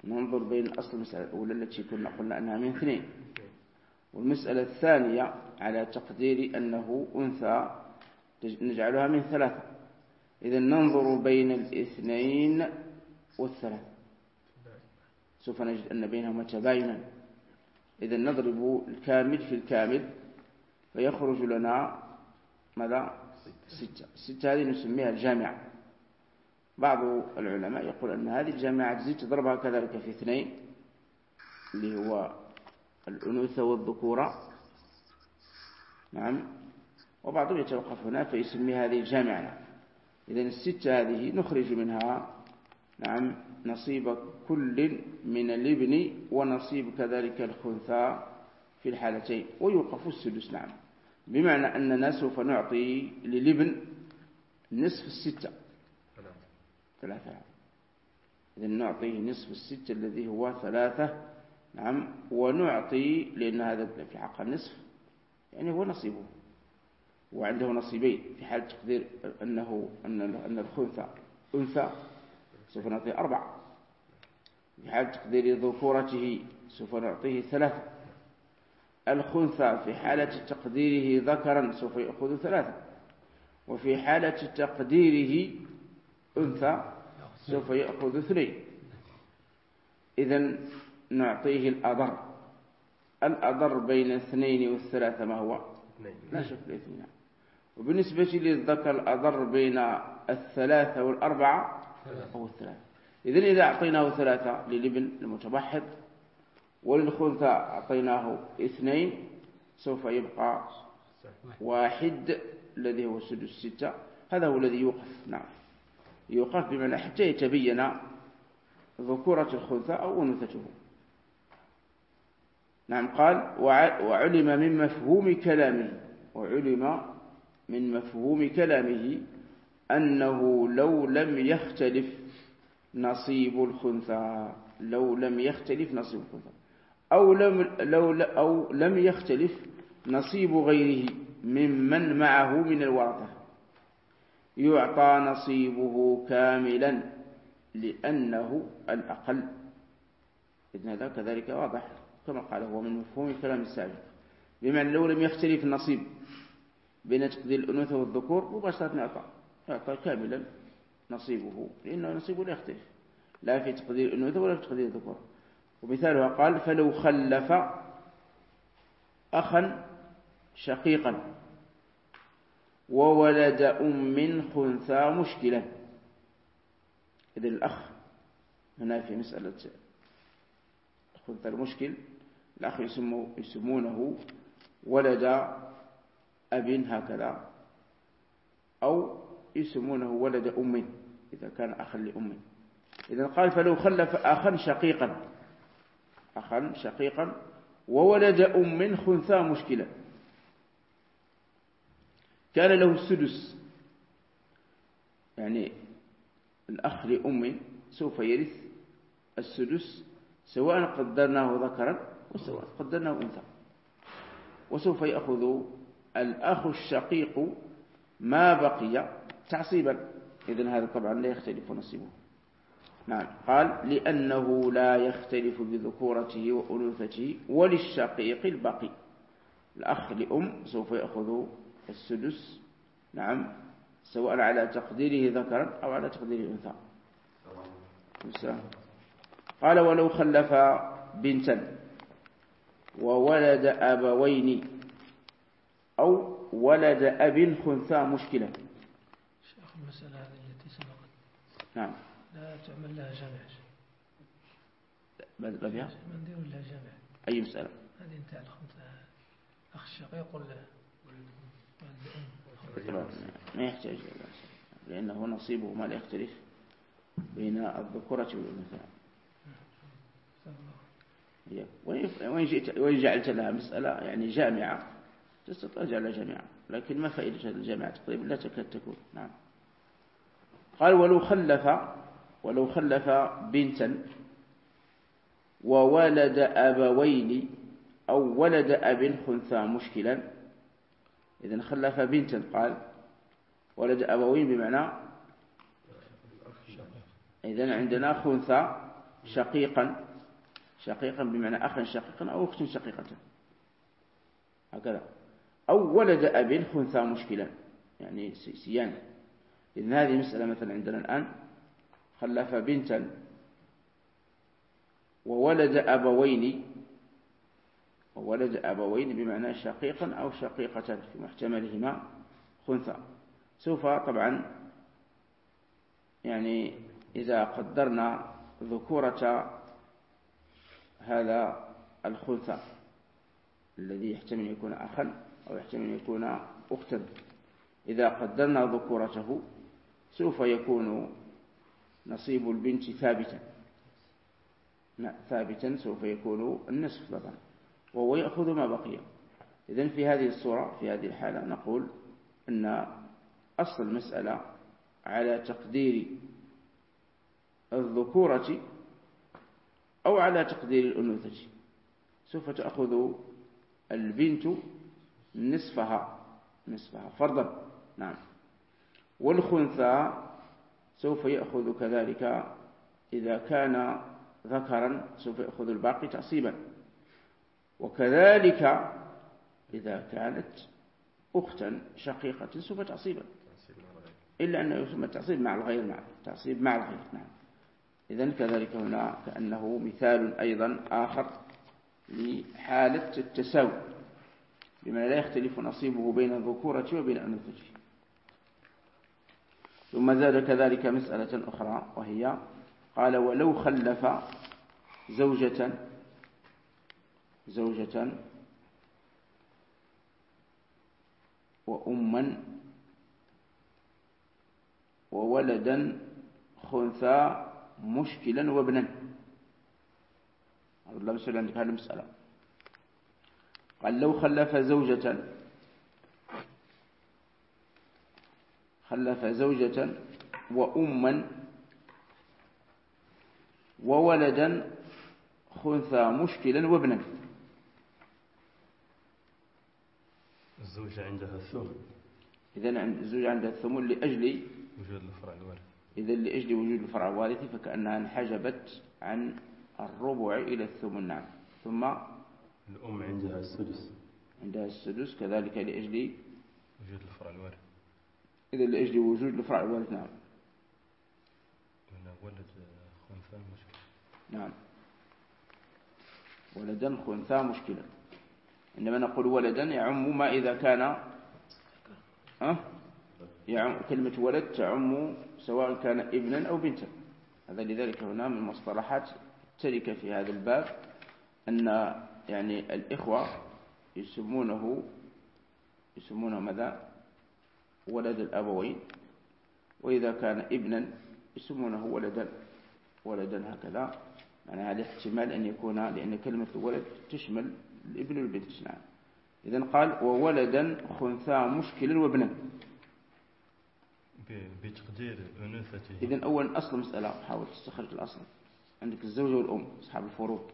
ننظر بين أصل المسألة الأولى التي كنا قلنا أنها من اثنين، والمسألة الثانية على تقدير أنه أنثى نجعلها من ثلاثة. إذا ننظر بين الاثنين والثلاثة سوف نجد أن بينهما تباينا. إذا نضرب الكامل في الكامل فيخرج لنا ماذا؟ ستة. ستة هذه نسميها الجامعة. بعض العلماء يقول أن هذه الجامعة تزيد تضربها كذلك في اثنين اللي هو الأنوثة والذكورة، نعم، وبعضهم يتوقف هنا فيسمي هذه الجامعة. إذا الستة هذه نخرج منها نعم نصيب كل من الابن ونصيب كذلك الخنثى في الحالتين، ويوقف السدس، نعم، بمعنى أننا سوف نعطي للابن نصف الستة ثلاثة. إذا نعطيه نصف الستة الذي هو ثلاثة، نعم، ونعطي لأن هذا في الحق النصف يعني هو نصيبه، وعنده نصيبين في حال تقدير أنه أن أن الخنثى أنثى سوف نعطيه أربعة، في حال تقدير ذكورته سوف نعطيه ثلاثة، الخنثى في حالة تقديره ذكرا سوف يأخذ ثلاثة، وفي حالة تقديره أنثى سوف يأخذ اثنين. إذن نعطيه الأضر. الأضر بين اثنين والثلاثة ما هو؟ لا شك الاثنين. وبالنسبة للذكر الأضر بين الثلاثة والأربعة أو الثلاثة. إذن إذا أعطيناه ثلاثة للابن المتبحر وللخنثى أعطيناه اثنين سوف يبقى واحد الذي هو سدس ستة. هذا هو الذي يوقف، نعم، يوقف بمعنى حتى يتبين ذكورة الخنثى أو أنوثته. نعم، قال وعلم من مفهوم كلامه وعلم من مفهوم كلامه أنه لو لم يختلف نصيب الخنثى لو لم يختلف نصيب الخنثى أو لم لو أو لم يختلف نصيب غيره ممن معه من الورثة يعطى نصيبه كاملا لأنه الأقل. إذن هذا كذلك واضح كما قال هو من مفهوم الكلام السابق، بمعنى لو لم يختلف النصيب بين تقدير الأنوثة والذكور مباشرة يعطى يعطى كاملا نصيبه، لأنه نصيبه لا يختلف لا في تقدير الأنوثة ولا في تقدير الذكور. ومثالها قال فلو خلف أخا شقيقا وولد أم خنثى مشكلة. إذن الأخ هنا في مسألة خنثى المشكل الأخ يسمونه ولد أب هكذا، أو يسمونه ولد أم إذا كان أخا لأم. إذن قال فلو خلف أخا شقيقا أخا شقيقا وولد أم خنثى مشكلة كان له السدس، يعني الأخ لأم سوف يرث السدس سواء قدرناه ذكرا وسواء قدرناه أنثى، وسوف يأخذ الأخ الشقيق ما بقي تعصيبا. إذن هذا طبعا لا يختلف نصيبه. نعم، قال لأنه لا يختلف بذكورته وأنوثته وللشقيق الباقي. الأخ لأم سوف يأخذ السدس، نعم، سواء على تقديره ذكرا أو على تقديره أنثى. قال ولو خلف بنتا وولد أبوين أو ولد أب خنثى مشكلة. شيخ المسألة هذه التي سبقت نعم لا تعمل لها جامع. ما فيها؟ ما ندير لها جامع. أي مسألة؟ هذه انتهى الخنثى أخ الشقيق ولا ما يحتاج لأنه نصيبه ما لا يختلف بين الذكورة والأنثى. وإن جعلت لها مسألة يعني جامعة تستطيع جعلها جامعة، لكن ما فائدة الجامعة تقريبا لا تكاد تكون. نعم، قال ولو خلف ولو خلف بنتا وولد أبوين أو ولد أب خنثى مشكلا. إذن خلف بنتا قال ولد أبوين بمعنى إذن عندنا خنثى شقيقا شقيقا بمعنى أخا شقيقا أو أخت شقيقة هكذا، أو ولد أب خنثى مشكلا يعني سيان. إذن هذه مسألة مثلا عندنا الآن خلف بنتا وولد أبوين وولد أبوين بمعنى شقيقا أو شقيقة في محتملهما خنثى. سوف طبعا يعني إذا قدرنا ذكورة هذا الخنثى الذي يحتمل أن يكون أخا أو يحتمل أن يكون أختا، إذا قدرنا ذكورته سوف يكون نصيب البنت ثابتا ثابتا سوف يكون النصف طبعا وهو يأخذ ما بقي. إذن في هذه الصورة في هذه الحالة نقول أن أصل المسألة على تقدير الذكورة أو على تقدير الأنوثة، سوف تأخذ البنت نصفها نصفها فرضا نعم، والخنثى سوف يأخذ كذلك إذا كان ذكرا سوف يأخذ الباقي تعصيبا، وكذلك إذا كانت أختا شقيقة سوف تعصيبا، إلا أنه يسمى تعصيب مع الغير مع تعصيب مع الغير نعم. إذن كذلك هنا كأنه مثال أيضا آخر لحالة التساوي بما لا يختلف نصيبه بين الذكورة وبين الأنوثة. ثم زاد كذلك مسألة أخرى وهي قال ولو خلف زوجة زوجة وأما وولدا خنثى مشكلا وابنا. الله بسأل عندك هذه المسألة. قال لو خلف زوجة خلف زوجة وأما وولدا خنثى مشكلا وابنا. الزوجة عندها الثمن. إذن عند الزوجة عندها الثمن لأجل وجود الفرع الوارث. إذن لأجل وجود الفرع الوارث فكأنها انحجبت عن الربع إلى الثمن نعم. ثم الأم عندها السدس. عندها السدس كذلك لأجل وجود الفرع الوارث. إذن لأجل وجود الفرع الوارث نعم. ولد خنثى مشكلة. نعم ولدا خنثى مشكلة. إنما نقول ولدا يعم ما إذا كان أه؟ يعم كلمة ولد تعم سواء كان ابنا أو بنتا. هذا لذلك هنا من مصطلحات التركة في هذا الباب أن يعني الإخوة يسمونه يسمونه ماذا ولد الأبوين، وإذا كان ابنا يسمونه ولدا ولدا هكذا. يعني هذا احتمال أن يكون لأن كلمة الولد تشمل الابن والبنت نعم. إذن قال وولدا خنثى مشكلا وابنا بتقدير أنوثته. إذن أولا أصل مسألة حاول تستخرج الأصل. عندك الزوجة والأم أصحاب الفروض.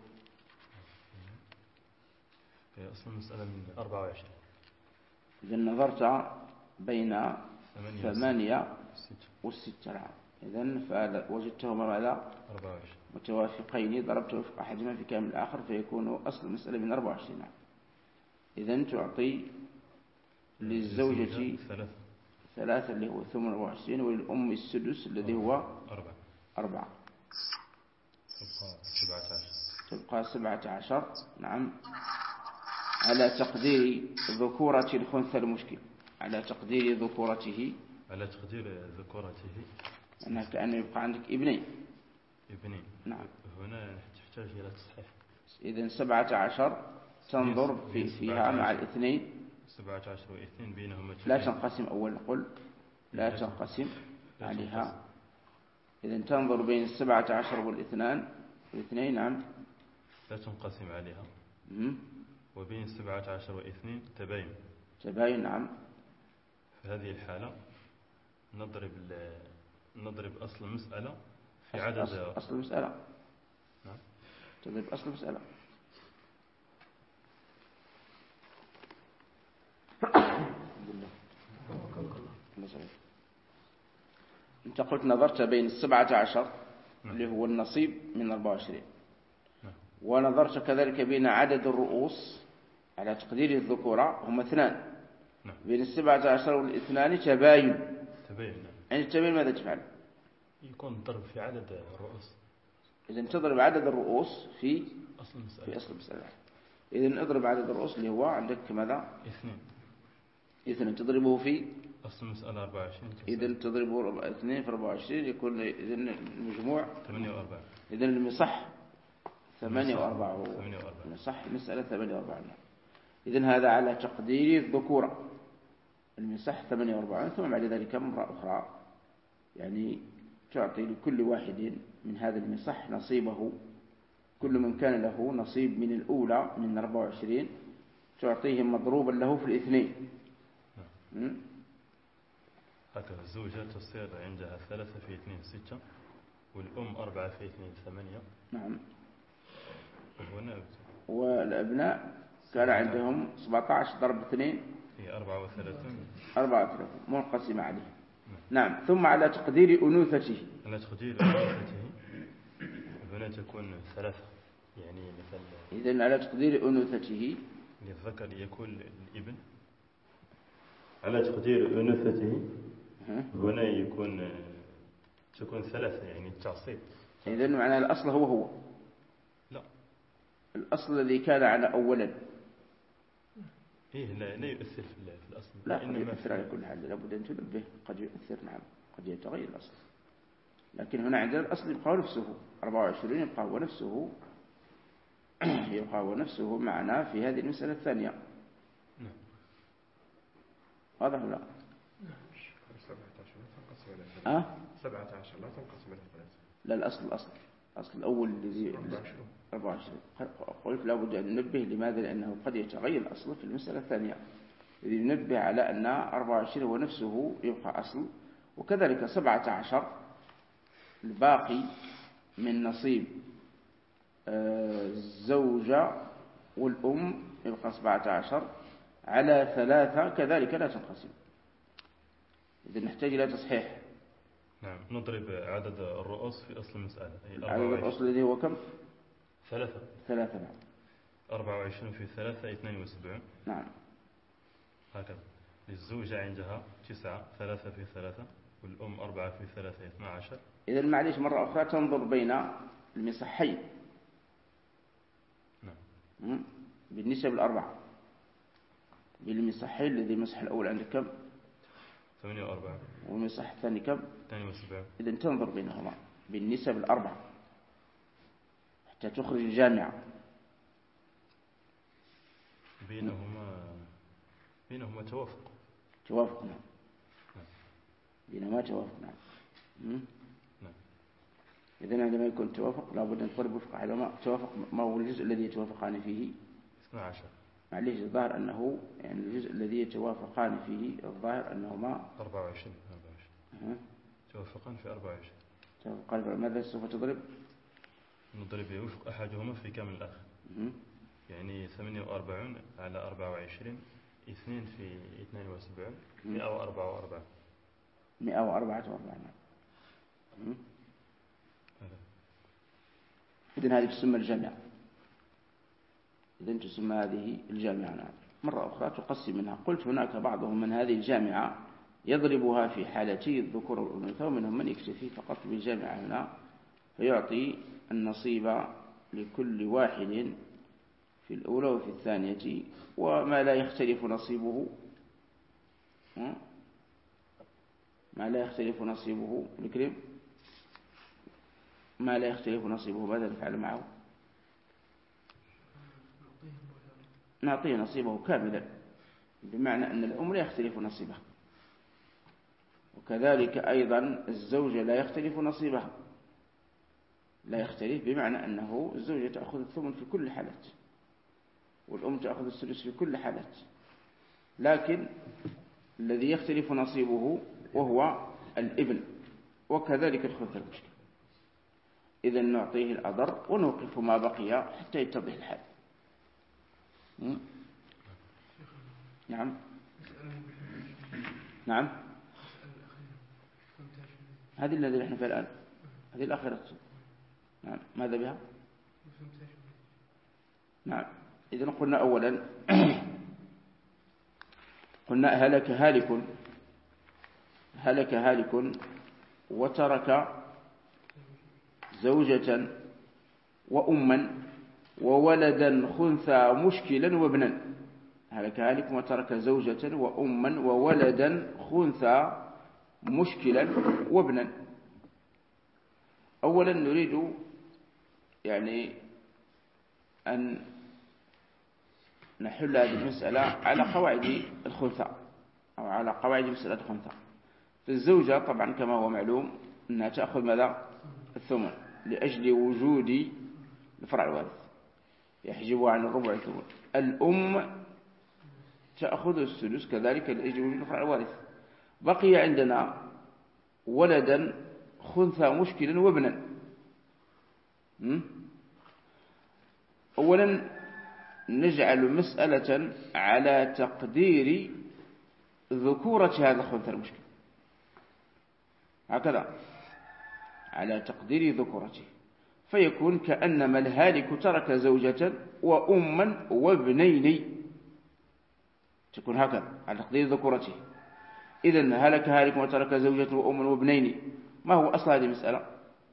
أصل المسألة من أربعة وعشرين. إذن نظرت بين ثمانية والستة نعم. إذن فوجدتهما ماذا أربعة وعشرين متوافقين ضربت وفق أحدهما في كامل الآخر فيكون أصل المسألة من أربعة وعشرين نعم. إذن تعطي للزوجة ثلاثة ثلاثة اللي هو ثمن أربعة وعشرين وللأم السدس الذي هو أربعة أربعة تبقى سبعة عشر تبقى سبعة عشر نعم على تقدير ذكورة الخنثى المشكل على تقدير ذكورته على تقدير ذكورته أنها كأنه يبقى عندك ابنين ابنين نعم. هنا تحتاج إلى تصحيح. إذن سبعة عشر تنظر في فيها مع الاثنين سبعة عشر واثنين بينهما لا تنقسم أول نقول لا تنقسم عليها. إذن تنظر بين السبعة عشر والاثنان والاثنين نعم لا تنقسم عليها. مم. وبين السبعة عشر واثنين تباين تباين نعم. في هذه الحالة نضرب نضرب أصل المسألة في عدد أصل, أصل المسألة نعم. تضرب أصل المسألة أنت قلت نظرت بين السبعة عشر اللي هو النصيب من أربعة وعشرين. ونظرت كذلك بين عدد الرؤوس على تقدير الذكورة هم اثنان، بين السبعة عشر والاثنان تباين. تباين. يعني التباين ماذا تفعل؟ يكون ضرب في عدد الرؤوس. إذن تضرب عدد الرؤوس في أصل المسألة. في أصل المسألة. إذن اضرب عدد الرؤوس اللي هو عندك ماذا؟ اثنين. إذن تضربه في أصل المسألة أربعة وعشرين. إذن تضربه اثنين في أربعة وعشرين يكون إذن المجموع ثمانية وأربعين. إذن المصح ثمانية وأربعة. ثمانية وأربعين. صح المسألة ثمانية وأربعين. إذن هذا على تقدير الذكورة. المصح ثمانية وأربعين. ثم بعد ذلك مرة أخرى يعني تعطي لكل واحد من هذا المصح نصيبه. كل من كان له نصيب من الأولى من أربعة وعشرين تعطيه مضروبا له في الاثنين. هكذا الزوجة تصير عندها ثلاثة في اثنين ستة، والأم أربعة في اثنين ثمانية. نعم. والأبناء والأبناء كان عندهم سبعة عشر ضرب اثنين في أربعة وثلاثين. أربعة وثلاثين منقسمة عليه. نعم. ثم على تقدير أنوثته. على تقدير أنوثته البنات تكون ثلاثة، يعني مثل. إذن على تقدير أنوثته للذكر يكون الابن. على تقدير أنوثته هنا يكون تكون ثلاثة، يعني التعصيب. إذن معنى الأصل هو هو. لا. الأصل الذي كان على أولا. إيه لا, لا يؤثر في الأصل. لا قد يؤثر على كل حال، لابد أن تنبه. قد يؤثر نعم، قد يتغير الأصل. لكن هنا عندنا الأصل يبقى نفسه أربعة وعشرين، يبقى هو نفسه يبقى هو نفسه معنا في هذه المسألة الثانية. نعم. واضح ولا لا؟ أه؟ سبعة عشر لا تنقسم إلى ثلاثة. لا الأصل الأصل الأصل الأول الذي أربعة وعشرين. قلت لابد أن ننبه. لماذا؟ لأنه قد يتغير الأصل في المسألة الثانية. إذ ننبه على أن أربعة وعشرين هو نفسه يبقى أصل، وكذلك سبعة عشر الباقي من نصيب الزوجة والأم يبقى سبعة عشر على ثلاثة كذلك لا تنقسم. إذن نحتاج إلى تصحيح. نعم. نضرب عدد الرؤوس في أصل المسألة. عدد الرؤوس الذي هو كم؟ ثلاثة. ثلاثة نعم. أربعة وعشرين في ثلاثة اثنين وسبعين. نعم. هكذا. للزوجة عندها تسعة، ثلاثة في ثلاثة، والأم أربعة في ثلاثة اثنى عشر. إذن معليش مرة أخرى تنظر بين المصحين. نعم. بالنسبة الأربعة بالمصحين. الذي المصح الأول عندك كم؟ ثمانية وأربعة. والمصح الثاني كم؟ اثنين وسبعين. إذن تنظر بينهما بالنسب الأربعة حتى تخرج الجامعة. بينهما بينهما توافق. توافق نعم. بينهما توافق نعم. نعم. إذن عندما يكون توافق لابد أن نقول وفق على ما توافق. ما هو الجزء الذي يتوافقان فيه؟ اثنى عشر. معليش الظاهر أنه يعني الجزء الذي يتوافقان فيه الظاهر أنهما أربعة وعشرين. أربعة وعشرين. توافقان في أربعة وعشرين. توافقان. ماذا سوف تضرب؟ نضرب يوفق أحدهما في كامل الآخر. يعني ثمانية وأربعين على أربعة وعشرين، اثنين في اثنين وسبعين، مئة وأربعة وأربعين. مئة وأربعة وأربعين. إذن هذه تسمى الجامعة. إذن تسمى هذه الجامعة. نعم. مرة أخرى تقسم منها. قلت هناك بعضهم من هذه الجامعة يضربها في حالتي الذكور والأنثى، ومنهم من يكتفي فقط بالجامعة هنا فيعطي النصيب لكل واحد في الأولى وفي الثانية، وما لا يختلف نصيبه ما لا يختلف نصيبه الكريم ما لا يختلف نصيبه ماذا نفعل معه؟ نعطيه نصيبه كاملا، بمعنى أن الأم لا يختلف نصيبها، وكذلك أيضا الزوجة لا يختلف نصيبها. لا يختلف بمعنى أنه الزوجة تأخذ الثمن في كل حالات، والأم تأخذ السدس في كل حالات، لكن الذي يختلف نصيبه وهو الابن، وكذلك الخنثى المشكل. إذا نعطيه الأضر ونوقف ما بقي حتى يتضح الحال. نعم نعم هذه الذي نحن فيها الآن، هذه الأخيرة. نعم ماذا بها؟ نعم إذن قلنا أولا قلنا هلك هالك هلك هالك وترك زوجة وأما وولدا خنثى مشكلا وابنا. هلك هالك وترك زوجة وأما وولدا خنثى مشكلا وابنا. أولا نريد يعني أن نحل هذه المسألة على قواعد الخنثى أو على قواعد مسألة الخنثى. في الزوجة طبعا كما هو معلوم أنها تأخذ ماذا؟ الثمن لأجل وجود الفرع الوارث يحجب عن الربع الثمن. الأم تأخذ السدس كذلك لأجل وجود الفرع الوارث. بقي عندنا ولدا خنثى مشكلا وابنا. أولا نجعل مسألة على تقدير ذكورة هذا الخنثى المشكل هكذا على تقدير ذكورته، فيكون كأنما الهالك ترك زوجة وأما وابنين، تكون هكذا على تقدير ذكورته. إذن هلك هالك وترك زوجة وأما وابنين، ما هو أصل هذه المسألة؟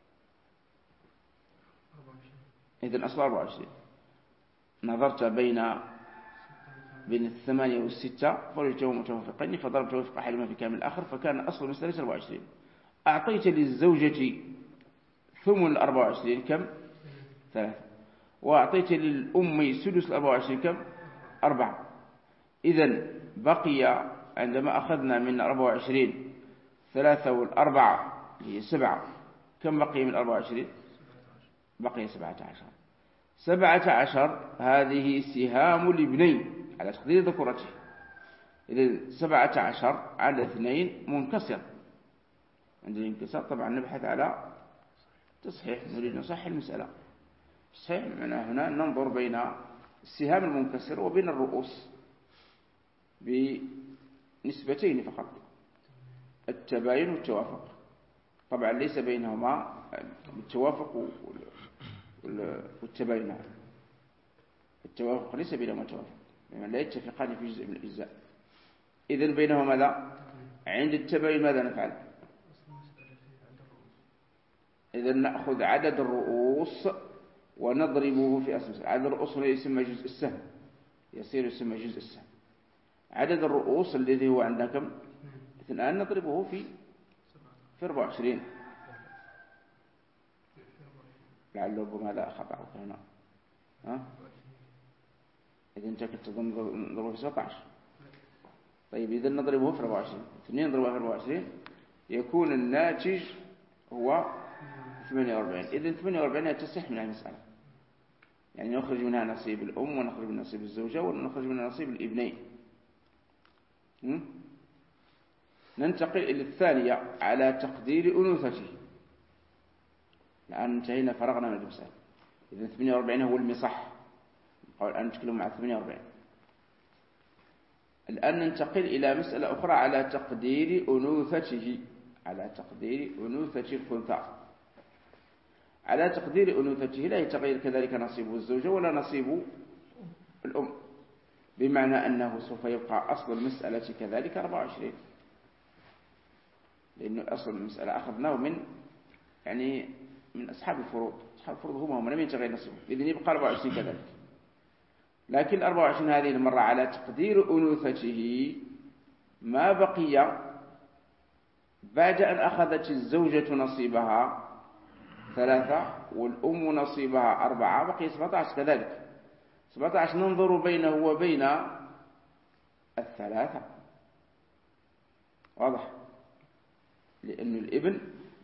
إذن أصل أربعة وعشرين. نظرت بين بين الثمانية والستة فرجته متوافقين فضربت وفق أحدهما في كامل الآخر فكان أصل المسألة أربعة وعشرين. أعطيت للزوجة ثمن الأربعة وعشرين كم؟ ثلاثة. وأعطيت للأم سدس الأربعة وعشرين كم؟ أربعة. إذن بقي عندما أخذنا من أربعة وعشرين ثلاثة والأربعة هي سبعة، كم بقي من أربعة وعشرين؟ بقي سبعة عشر. سبعة عشر هذه سهام الابنين على تقدير ذكورته. إذن سبعة عشر على اثنين منكسر. عندنا انكسار طبعا نبحث على تصحيح، نريد نصحح المسألة. صحيح معنا هنا ننظر بين السهام المنكسر وبين الرؤوس بنسبتين فقط، التباين والتوافق. طبعا ليس بينهما التوافق والتباين، التوافق ليس بينهما توافق، لأن لا يتفقان في جزء من الأجزاء. إذن بينهما ماذا؟ عند التباين ماذا نفعل؟ إذن نأخذ عدد الرؤوس ونضربه في أصل. عدد الرؤوس هنا يسمى جزء السهم، يصير يسمى جزء السهم. عدد الرؤوس الذي هو عندنا كم؟ اثنان، نضربه في في أربعة وعشرين. لعل ربما هذا خطأ هنا. ها؟ إذا أنت كنت نضربه في سبعة عشر. طيب إذا نضربه في أربعة وعشرين، اثنين نضربه في أربعة وعشرين يكون الناتج هو ثمانية وأربعين. إذن ثمانية وأربعين تصح من المسألة، يعني نخرج منها نصيب الأم ونخرج منها نصيب الزوجة ونخرج منها نصيب الابنين. ننتقل إلى الثانية على تقدير أنوثته. الآن انتهينا فرغنا من المسألة. إذن ثمانية وأربعين هو المصح. الآن نتكلم مع ثمانية وأربعين. الآن ننتقل إلى مسألة أخرى على تقدير أنوثته، على تقدير أنوثة الخنثى. على تقدير أنوثته لا يتغير كذلك نصيب الزوجة ولا نصيب الأم، بمعنى أنه سوف يبقى أصل المسألة كذلك أربعة وعشرين، لأنه أصل المسألة أخذناه من يعني من أصحاب الفروض. أصحاب الفروض هم هم لم يتغير نصيبهم، إذن يبقى أربعة وعشرين كذلك. لكن أربعة وعشرين هذه المرة على تقدير أنوثته ما بقي بعد أن أخذت الزوجة نصيبها ثلاثة والأم نصيبها أربعة، بقي سبعة عشر كذلك. سبعة عشر ننظر بينه وبين الثلاثة، واضح؟ لأن الابن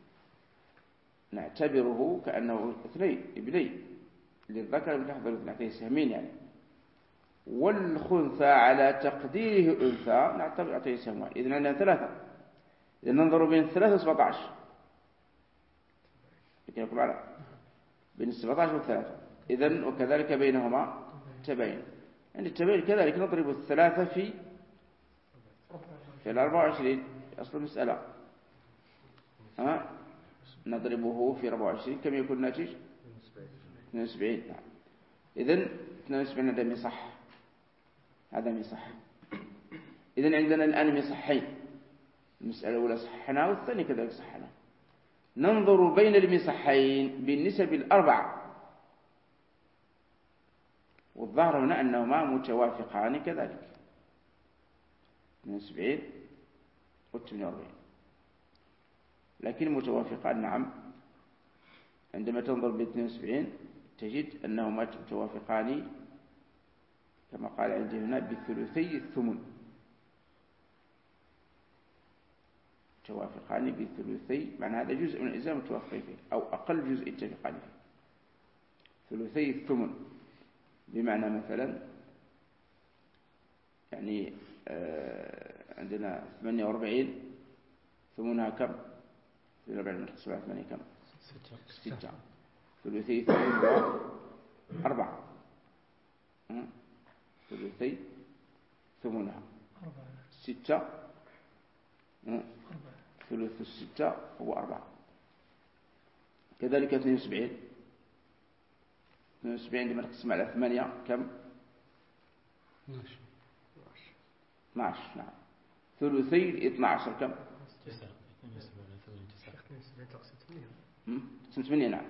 نعتبره كأنه اثنين ابنين للذكر مثل حظ الأنثيين سهمين يعني. والخنثى على تقديره أنثى نعتبر أعطيه سهم واحد، إذن عندنا ثلاثة. إذن ننظر بين الثلاثة وسبعة عشر، لكن يقول على بين السبعة عشر والثلاثة. إذن وكذلك بينهما تباين. عند التباين كذلك نضرب الثلاثة في في الأربعة وعشرين أصل المسألة. ها؟ نضربه في أربعة وعشرين كم يكون الناتج؟ اثنين وسبعين نعم. إذن اثنين وسبعين هذا مصح، هذا مصح. إذن عندنا الآن مصحين، المسألة الأولى صحنا والثانية كذلك صحنا. ننظر بين المصحين بالنسب الأربعة، والظاهر هنا أنهما متوافقان كذلك اثنين وسبعين وثمانية وأربعين، لكن متوافقان نعم. عندما تنظر ب اثنين وسبعين تجد أنهما متوافقان كما قال عندي هنا بثلثي الثمن، متوافقان بثلثي، معنى هذا جزء من الإجزاء متوافقين فيه أو أقل جزء يتفقان فيه، ثلثي الثمن. بمعنى مثلا يعني آه عندنا ثمانية وأربعين ثمنها كم؟ ثمانية وأربعين من تقسم على ثمانية كم؟ ستة. ثلثي الثمن هو أربعة. ثلثي ثمنها ستة، ثلث الستة هو أربعة. كذلك اثنين وسبعين، اثنين وسبعين عندما نقسم على ثمانية كم؟ اثنا عشر. نعم. ثلثي اثنا عشر كم؟ تسعة. تقسم ثمانية نعم.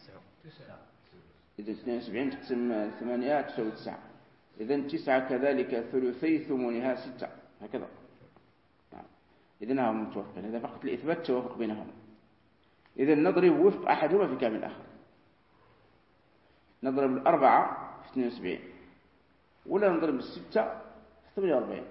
إذا اثنين وسبعين تقسم ثمانية تساوي تسعة. إذن تسعة كذلك ثلثي ثمنها ستة، هكذا. نعم. إذن هم متوافقين، هذا فقط لإثبات التوافق بينهم. إذن نضرب وفق أحدهما في كامل الآخر. نضرب الأربعة في اثنين وسبعين ولا نضرب الستة في ثمانية وأربعين.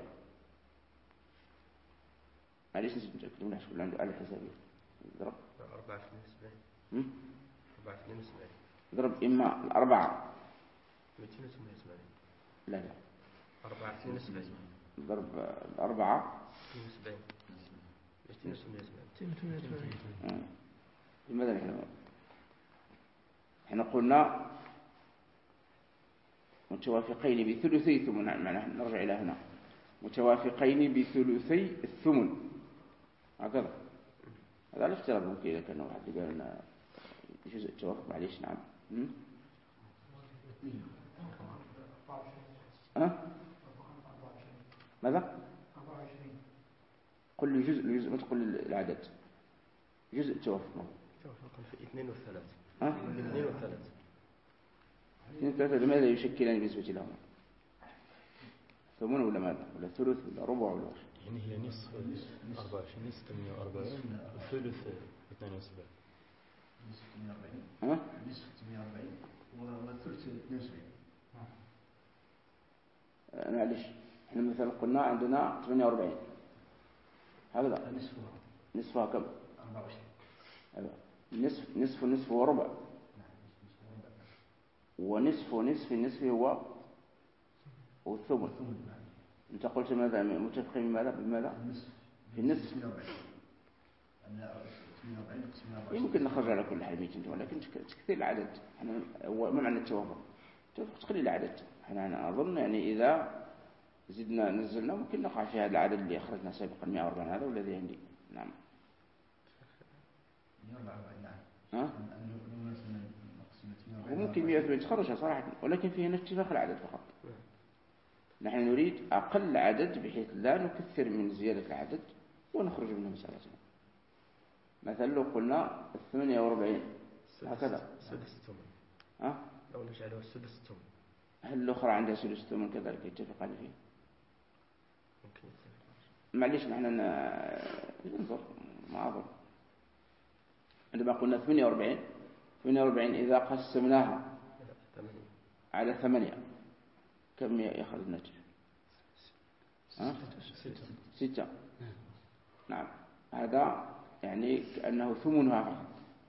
معليش نسيت نتأكد منها شكون عنده آلة حسابية. نضرب أربعة في اثنين وسبعين. أربعة في اثنين وسبعين. نضرب إما الأربعة مئتين وثمانية وسبعين. لا لا. أربعة في اثنين وسبعين. نضرب الأربعة اثنين وسبعين. مئتين وثمانية وسبعين. لماذا نحن احنا قلنا متوافقين بثلثي ثمن، معناه نرجع إلى هنا متوافقين بثلثي الثمن، هكذا. هذا الافتراض ممكن إذا كان واحد قال لنا جزء التوافق. معليش نعم. أه؟ ماذا؟ قل لي جزء جزء ما تقول العدد. جزء التوافق توافقا في اثنين وثلاث. ها؟ اثنين وثلاث. اثنين وثلاثة لماذا يشكلان بالنسبة لهما؟ ثمن ولا ماذا؟ ولا ثلث ولا ربع ولا وش؟ يعني هي نصف أربعة وعشرين، نصف ثمانية وأربعين، وثلث اثنين وسبعين. نصف ثمانية وأربعين. ها؟ نصف ثمانية وأربعين وثلث اثنين وسبعين. معلش احنا مثلا قلنا عندنا ثمانية وأربعين، هكذا. نصفها نصفها كم؟ أربعة وعشرين. أيوة. نصف نصف نصف وربع. ونصف ونصف النصف هو والثمن. انت قلت ماذا؟ متفقين بماذا؟ بماذا؟ في النصف. يمكن نخرج على كل حال ميتين، ولكن تكثير العدد. احنا هو ما معنى التوافق؟ التوافق تقليل العدد. احنا اظن يعني اذا زدنا نزلنا ممكن نقع في هذا العدد اللي اخرجنا سابقا مئة وأربعين، هذا والذي عندي. نعم. ها؟ وممكن مئة وثمانين تخرجها صراحة، ولكن فيه اتفاق العدد فقط. نحن نريد أقل عدد بحيث لا نكثر من زيادة العدد ونخرج منه مسألة. مثلا لو قلنا ثمانية وأربعين هكذا. سدس الثمن. ها؟ لو نجعله سدس الثمن. هل الأخرى عندها سدس الثمن كذلك يتفق عليه فيه؟ ممكن يتفق. معليش نحن ننظر ما أظن. عندما قلنا ثمانية وأربعين، ثمانية وأربعين إذا قسمناها على ثمانية كم يأخذ الناتج؟ ها؟ ستة. نعم. هذا يعني كأنه ثمنها فقط.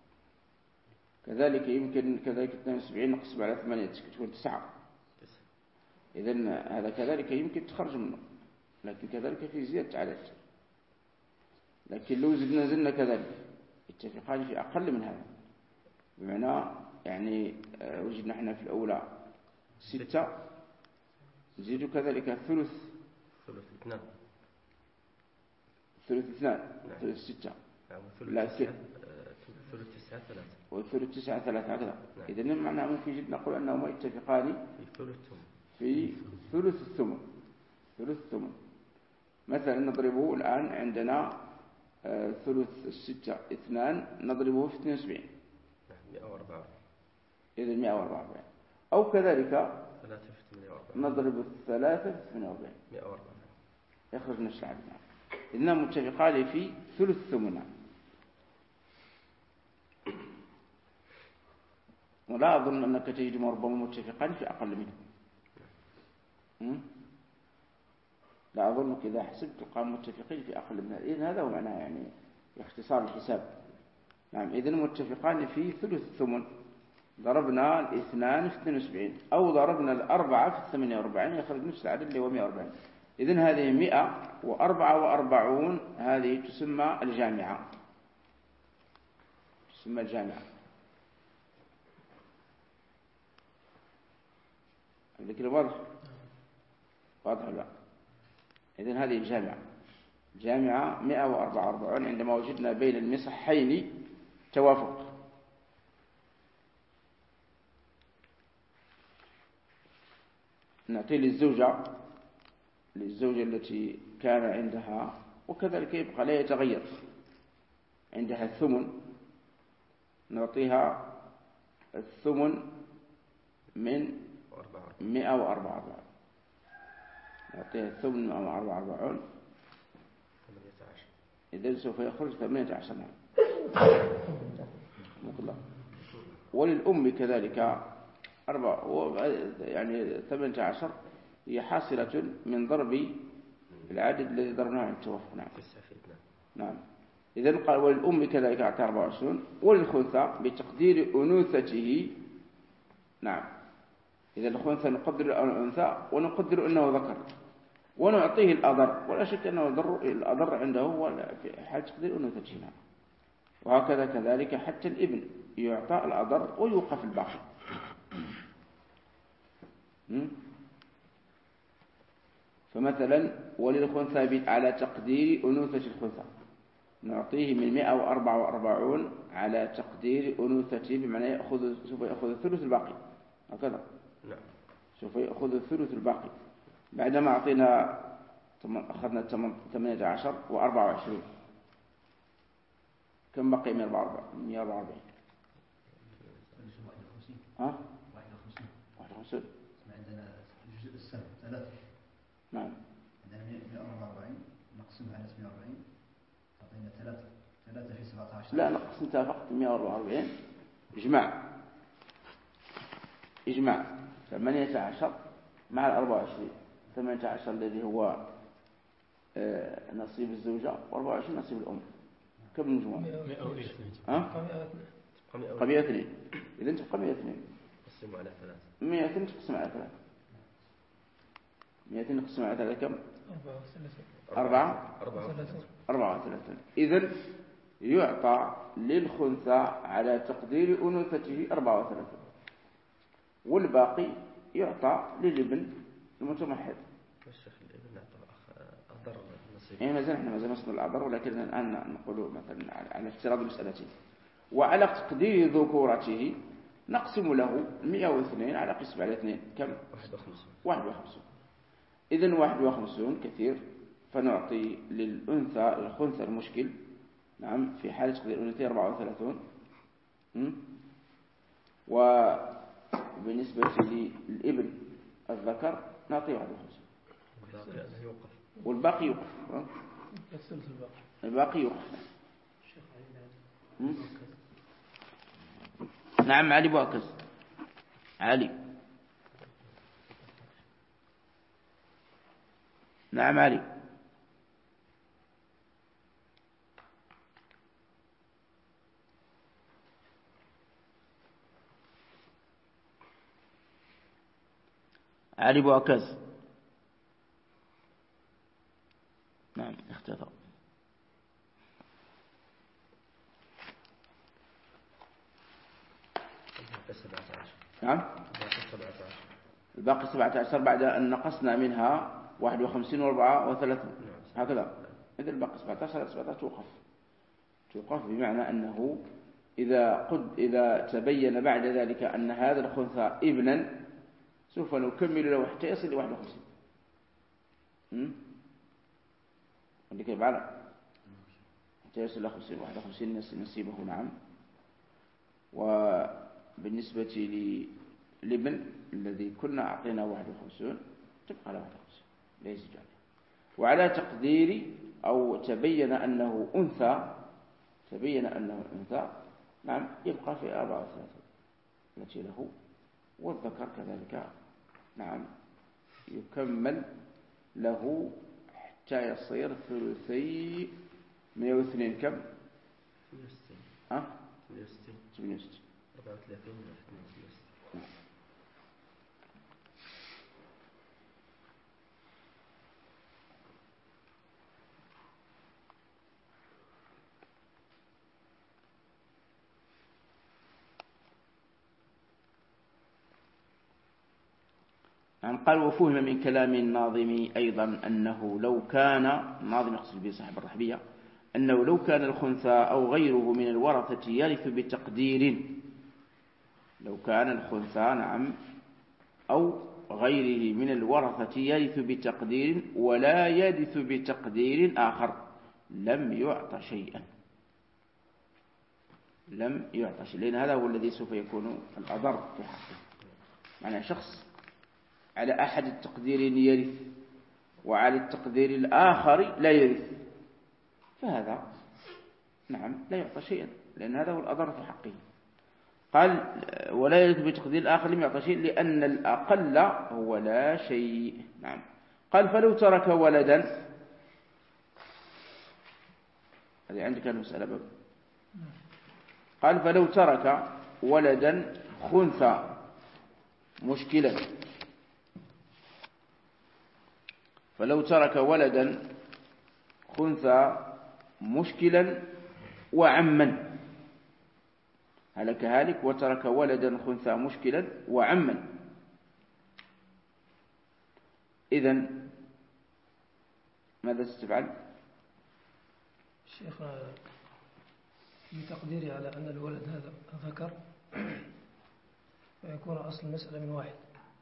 كذلك يمكن كذلك اثنين وسبعين نقسم على ثمانية تكون تسعة. إذن هذا كذلك يمكن تخرج منه، لكن كذلك في زيادة عدد. لكن لو زدنا زدنا كذلك اتفقان في أقل من هذا، بمعنى يعني وجدنا احنا في الأولى ستة، نزيد كذلك ثلث ثلث اثنان ثلث اثنان ثلث ستة. لا ثلث تسعة تسعة ثلاثة والثلث تسعة ثلاثة هكذا. إذن معناه ممكن جدا نقول أنهما يتفقان في ثلث الثمن في ثلث الثمن. ثلث الثمن مثلا نضربه الآن عندنا آه ثلث الستة اثنان، نضربه في اثنين وسبعين مئة وأربعة، إذن مئة وأربعة. أو كذلك ثلاثة في ثمانية وأربعين، نضرب الثلاثة في ثمانية وأربعين مئة وأربعة، يخرج نفس العدد. إذن متفقان في ثلث الثمن. ولا أظن أنك تجد ربما متفقان في أقل منه. لا أظنك إذا حسبت تلقى متفقين في أقل منه. إذن هذا هو معناه يعني اختصار الحساب. نعم إذن متفقان في ثلث الثمن. ضربنا الاثنان في اثنين وسبعين أو ضربنا الأربعة في ثمانية وأربعين يخرج نفس العدد اللي هو مئة وأربعين. إذن هذه مئة وأربعة وأربعون هذه تسمى الجامعة. تسمى الجامعة. الذكر واضح؟ واضح لا؟ إذن هذه الجامعة. جامعة مئة وأربعة وأربعون عندما وجدنا بين المصحين توافق. نعطي للزوجة للزوجة التي كان عندها وكذلك يبقى لا يتغير عندها الثمن، نعطيها الثمن من مئة وأربعة وأربعون. نعطيها الثمن مئة وأربعة وأربعون إذن سوف يخرج ثمانية عشر. وللأم كذلك أربعة يعني ثمانية عشر هي حاصلة من ضرب العدد الذي ضربناه عند التوافق. نعم. نعم. إذن قال وللأم كذلك أعطى أربعة وعشرون. وللخنثى بتقدير أنوثته. نعم. إذا الخنثى نقدر الأنثى ونقدر أنه ذكر ونعطيه الأضر، ولا شك أنه الأضر عنده هو في حال تقدير أنوثته. نعم. وهكذا كذلك حتى الابن يعطى الأضر ويوقف الباقي. فمثلا وللخنثى على تقدير أنوثة الخنثى نعطيه من مئة وأربعة وأربعون على تقدير أنوثته، بمعنى يأخذ سوف يأخذ الثلث الباقي هكذا. لا سوف يأخذ الثلث الباقي بعدما أعطينا أخذنا ثمانية عشر وأربعة وعشرين. كم بقي؟ مئة وأربعة وأربعين. ها؟ واحد وخمسين. عندنا الجزء السابع ثلاثة. نعم. عندنا مئة وأربعين نقسمها على مئة وأربعين تعطينا ثلاثة. ثلاثة في سبعة عشر. لا نقسمتها فقط مئة وأربعة وأربعين. إجماع. إجماع. ثمانية عشر مع الأربعة وعشرين. ثمانية عشر الذي هو نصيب الزوجة وأربعة وعشرين نصيب الأم. كم المجموع؟ مئة واثنين. ها؟ تبقى مئة واثنين. إذا تبقى مئة واثنين. نقسم على ثلاثة. مئة واثنين تقسم على ثلاثة. مئة واثنين نقسم على ثلاثة كم؟ أربعة. أربعة وثلاثين. إذن يعطى للخنثى على تقدير أنوثته أربعة وثلاثين، والباقي يعطى للابن المتمحض. الشيخ الابن أعطى أضر نصيب. إيه ما زال إحنا ما زال نصل الأضر، ولكن الآن نقول مثلا على افتراض المسألتين. وعلى تقدير ذكورته نقسم له مئة واثنين على قسم على اثنين كم؟ واحد وخمسون. واحد وخمسون. إذن واحد وخمسون كثير، فنعطي للأنثى الخنثى المشكل. نعم في حالة تقدير الأنثى أربعة وثلاثون. وبالنسبة للابن الذكر نعطي واحد وخمسون. والباقي يوقف. الباقي يوقف. نعم علي بوكس. علي. نعم علي. علي بوكس. نعم اختفى. نعم الباقي سبعة عشر بعد أن نقصنا منها واحد وخمسين وأربعة وثلاثين هكذا. إذا الباقي سبعة عشر سبعة عشر توقف توقف بمعنى أنه إذا قد إذا تبين بعد ذلك أن هذا الخنثى ابنا سوف نكمل له حتى يصل إلى واحد وخمسين. اللي كيف على حتى يصل إلى خمسين واحد وخمسين نصيبه. نعم. وبالنسبة للابن الذي كنا أعطينا واحد وخمسون تبقى على واحد وخمسين لا يزيد عليه. وعلى تقدير أو تبين أنه أنثى تبين أنه أنثى نعم يبقى في أربعة وثلاثين التي له، والذكر كذلك نعم يكمل له حتى يصير ثلثي مئة واثنين. كم؟ ثمانية وستين. أه؟ ثمانية وستين. ثمانية وستين. أربعة وثلاثين من ثمانية وستين. نعم. قال وفهم من كلام الناظم أيضا أنه لو كان الناظم يقصد به صاحب الرحبية أنه لو كان الخنثى أو غيره من الورثة يرث بتقدير لو كان الخنثى نعم أو غيره من الورثة يرث بتقدير ولا يرث بتقدير آخر لم يعط شيئا لم يعط شيئا لأن هذا هو الذي سوف يكون الأضر في حقه. معنى شخص على أحد التقديرين يرث وعلى التقدير الآخر لا يرث فهذا نعم لا يعطى شيئا لأن هذا هو الأضر في حقه. قال ولا يرث بتقدير الآخر لم يعطى شيء لأن الأقل هو لا شيء. نعم. قال فلو ترك ولدا هذه عندك المسألة باب. قال فلو ترك ولدا خنثى مشكلا فلو ترك ولدا خنثى مشكلا وعما هلك هالك وترك ولدا خنثى مشكلا وعما إذن ماذا ستفعل؟ الشيخ بتقديري على أن الولد هذا ذكر فيكون أصل المسألة من واحد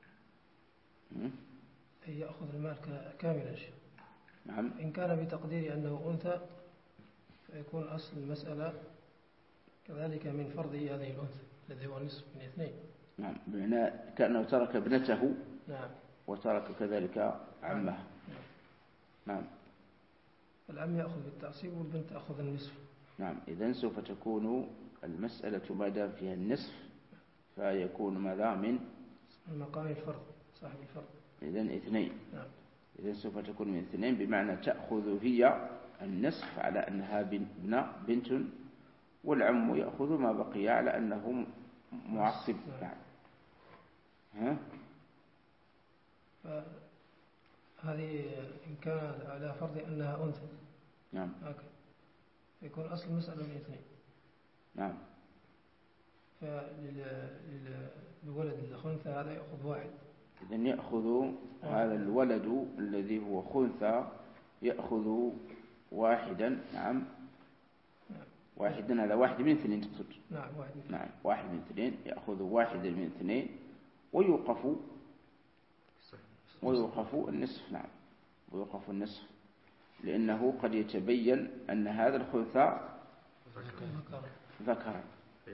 أي يأخذ المال كاملا. نعم. إن كان بتقديري أنه أنثى فيكون أصل المسألة كذلك من فرضه هذه الأنثى الذي هو نصف من اثنين. نعم. بمعنى كأنه ترك ابنته. نعم. وترك كذلك عمه. نعم. نعم. العم يأخذ بالتعصيب والبنت تأخذ النصف. نعم. إذن سوف تكون المسألة ما دام فيها النصف فيكون ماذا من المقام الفرض صاحب الفرض. إذن اثنين. نعم. إذن سوف تكون من اثنين بمعنى تأخذ هي النصف على أنها بن بنت والعم يأخذ ما بقي على أنه معصب. نعم. ها؟ هذه إن كان على فرض أنها أنثى. نعم. هكذا يكون أصل المسألة من اثنين. نعم. فللولد الخنثى هذا يأخذ واحد. إذن يأخذ هذا الولد الذي هو خنثى يأخذ واحدا. نعم. واحدا هذا واحد من اثنين تقصد. نعم. واحد من نعم. واحد من اثنين يأخذ واحدا من اثنين ويوقف ويوقف النصف. نعم. ويوقف النصف لأنه قد يتبين أن هذا الخنثى ذكر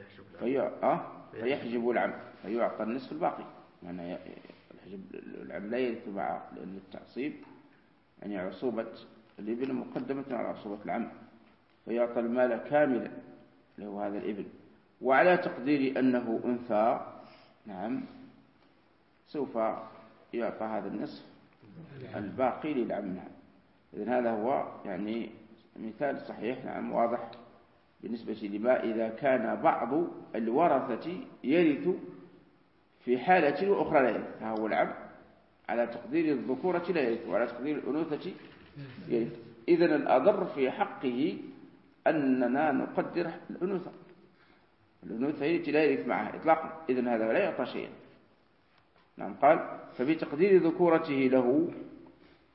فيحجب العم فيعطى النصف الباقي. يعني العم لا يرث مع لأن التعصيب يعني عصوبة الابن مقدمة على عصوبة العم فيعطى المال كاملا له هذا الابن. وعلى تقدير أنه أنثى نعم سوف يعطى هذا النصف الباقي للعم. نعم. إذن هذا هو يعني مثال صحيح. نعم. واضح بالنسبة لما إذا كان بعض الورثة يرث في حالة وأخرى لا يرث فهو العم على تقدير الذكورة لا يرث وعلى تقدير الأنوثة يرث. إذن الأضر في حقه أننا نقدر الأنوثة الأنوثة هي التي لا يرث معها إطلاقا. إذن هذا لا يعطى شيئا. نعم. قال فبتقدير ذكورته له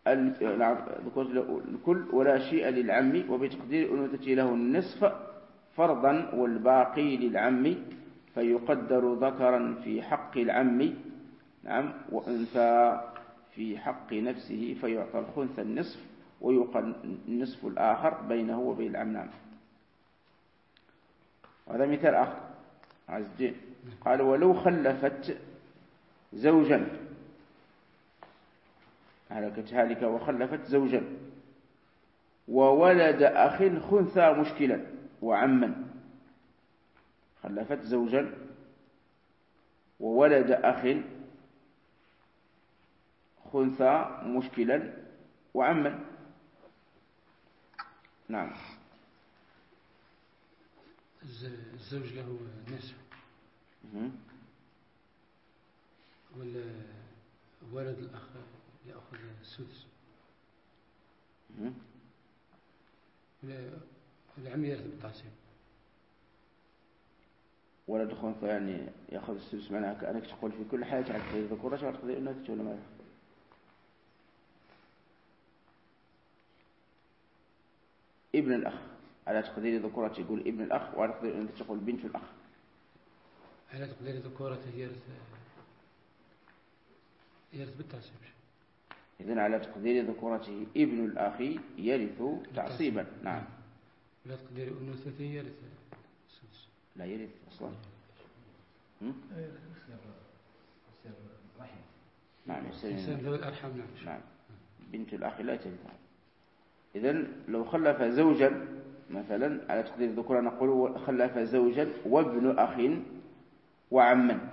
الكل ولا شيء للعم وبتقدير أنوثته له النصف فرضا والباقي للعم فيقدر ذكرا في حق العم نعم وأنثى في حق نفسه فيعطى الخنثى النصف ويقل النصف الآخر بينه وبين العم. نعم. هذا مثال آخر عز الدين قال ولو خلفت زوجا هلكت هالكة وخلفت زوجا وولد أخ خنثى مشكلا وعما خلفت زوجا وولد أخ خنثى مشكلا وعما. نعم. الزوج له نصف والولد الأخ يأخذ السدس العم يرث بالتعصيب. ولد خنثى يعني يأخذ السدس معناها كأنك تقول في كل حاجة على تقدير ذكورة وعلى تقدير أنثى ولا ماذا؟ ابن الأخ على تقدير ذكورة يقول ابن الأخ وعلى تقدير أنثى تقول بنت الأخ. على تقدير ذكورة يرث يرث بالتعصيب. إذن على تقدير ذكورته ابن الأخ يرث تعصيبا. نعم. على تقدير أنثى يرث السدس. لا يرث أصلا. نعم إنسان ذوي الأرحام. نعم. نعم. بنت الأخ لا ترث. إذن لو خلف زوجا مثلا على تقدير الذكورة نقول خلف زوجا وابن أخ وعما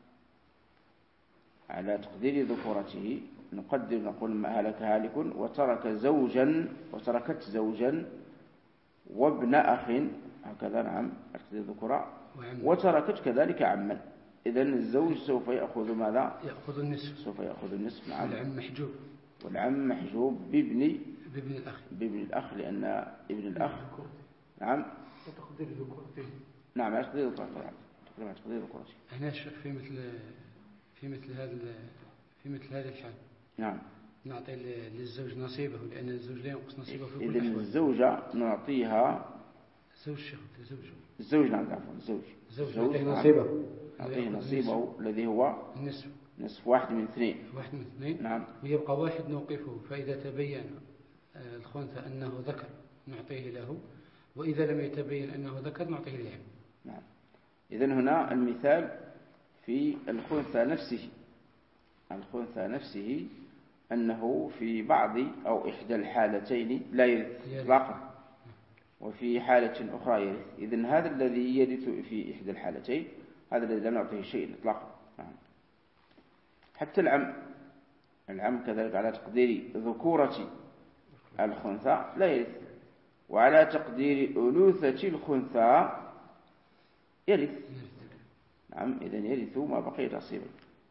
على تقدير ذكورته نقدر نقول ما هلك هالك وترك زوجا وتركت زوجا وابن أخ هكذا. نعم على تقدير الذكورة وتركت كذلك عما. إذن الزوج سوف يأخذ ماذا؟ يأخذ النصف. سوف يأخذ النصف. نعم. والعم محجوب. والعم محجوب بابن بابن الأخ. بابن الأخ لأن ابن الأخ نعم تقدير ذكورته. نعم على تقدير ذكورته. على تقدير ذكورته. هنا في مثل في مثل هذا في مثل هذا الحال. نعم. نعطي للزوج نصيبه لأن الزوج لا ينقص نصيبه في كل إذن الزوجة نعطيها زوج شيخ الزوج الزوج. نعم عفوا الزوج الزوج نعطيه نصيبه نعطيه نصيبه الذي هو النصف نصف واحد من اثنين. واحد من اثنين. نعم. ويبقى واحد نوقفه فإذا تبين الخنثى أنه ذكر نعطيه له وإذا لم يتبين أنه ذكر نعطيه للعم. نعم. إذن هنا المثال في الخنثى نفسه الخنثى نفسه أنه في بعض أو إحدى الحالتين لا يرث إطلاقا وفي حالة أخرى يرث. إذن هذا الذي يرث في إحدى الحالتين هذا الذي لا نعطيه شيء إطلاقا. نعم. حتى العم العم كذلك على تقدير ذكورة الخنثى لا يرث وعلى تقدير أنوثة الخنثى يرث. نعم. إذن يرث ما بقي نصيبا.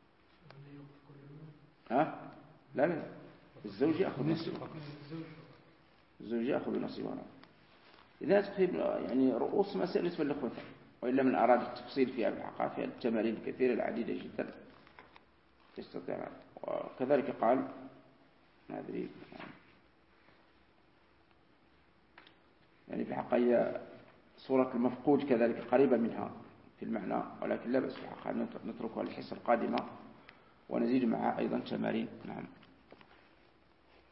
ها؟ لا لا الزوج يأخذ نصيبه. الزوج يأخذ نصيبه. إذا تقريبا يعني رؤوس مسائل بالنسبة للخنثى وإلا من أراد التفصيل فيها بالحقائق فيها التمارين الكثيرة العديدة جدا تستطيع. وكذلك قال ما أدري يعني في الحقيقة صورة المفقود كذلك قريبة منها في المعنى ولكن لا بأس في الحقيقة نتركها للحصة القادمة ونزيد معها أيضا تمارين. نعم.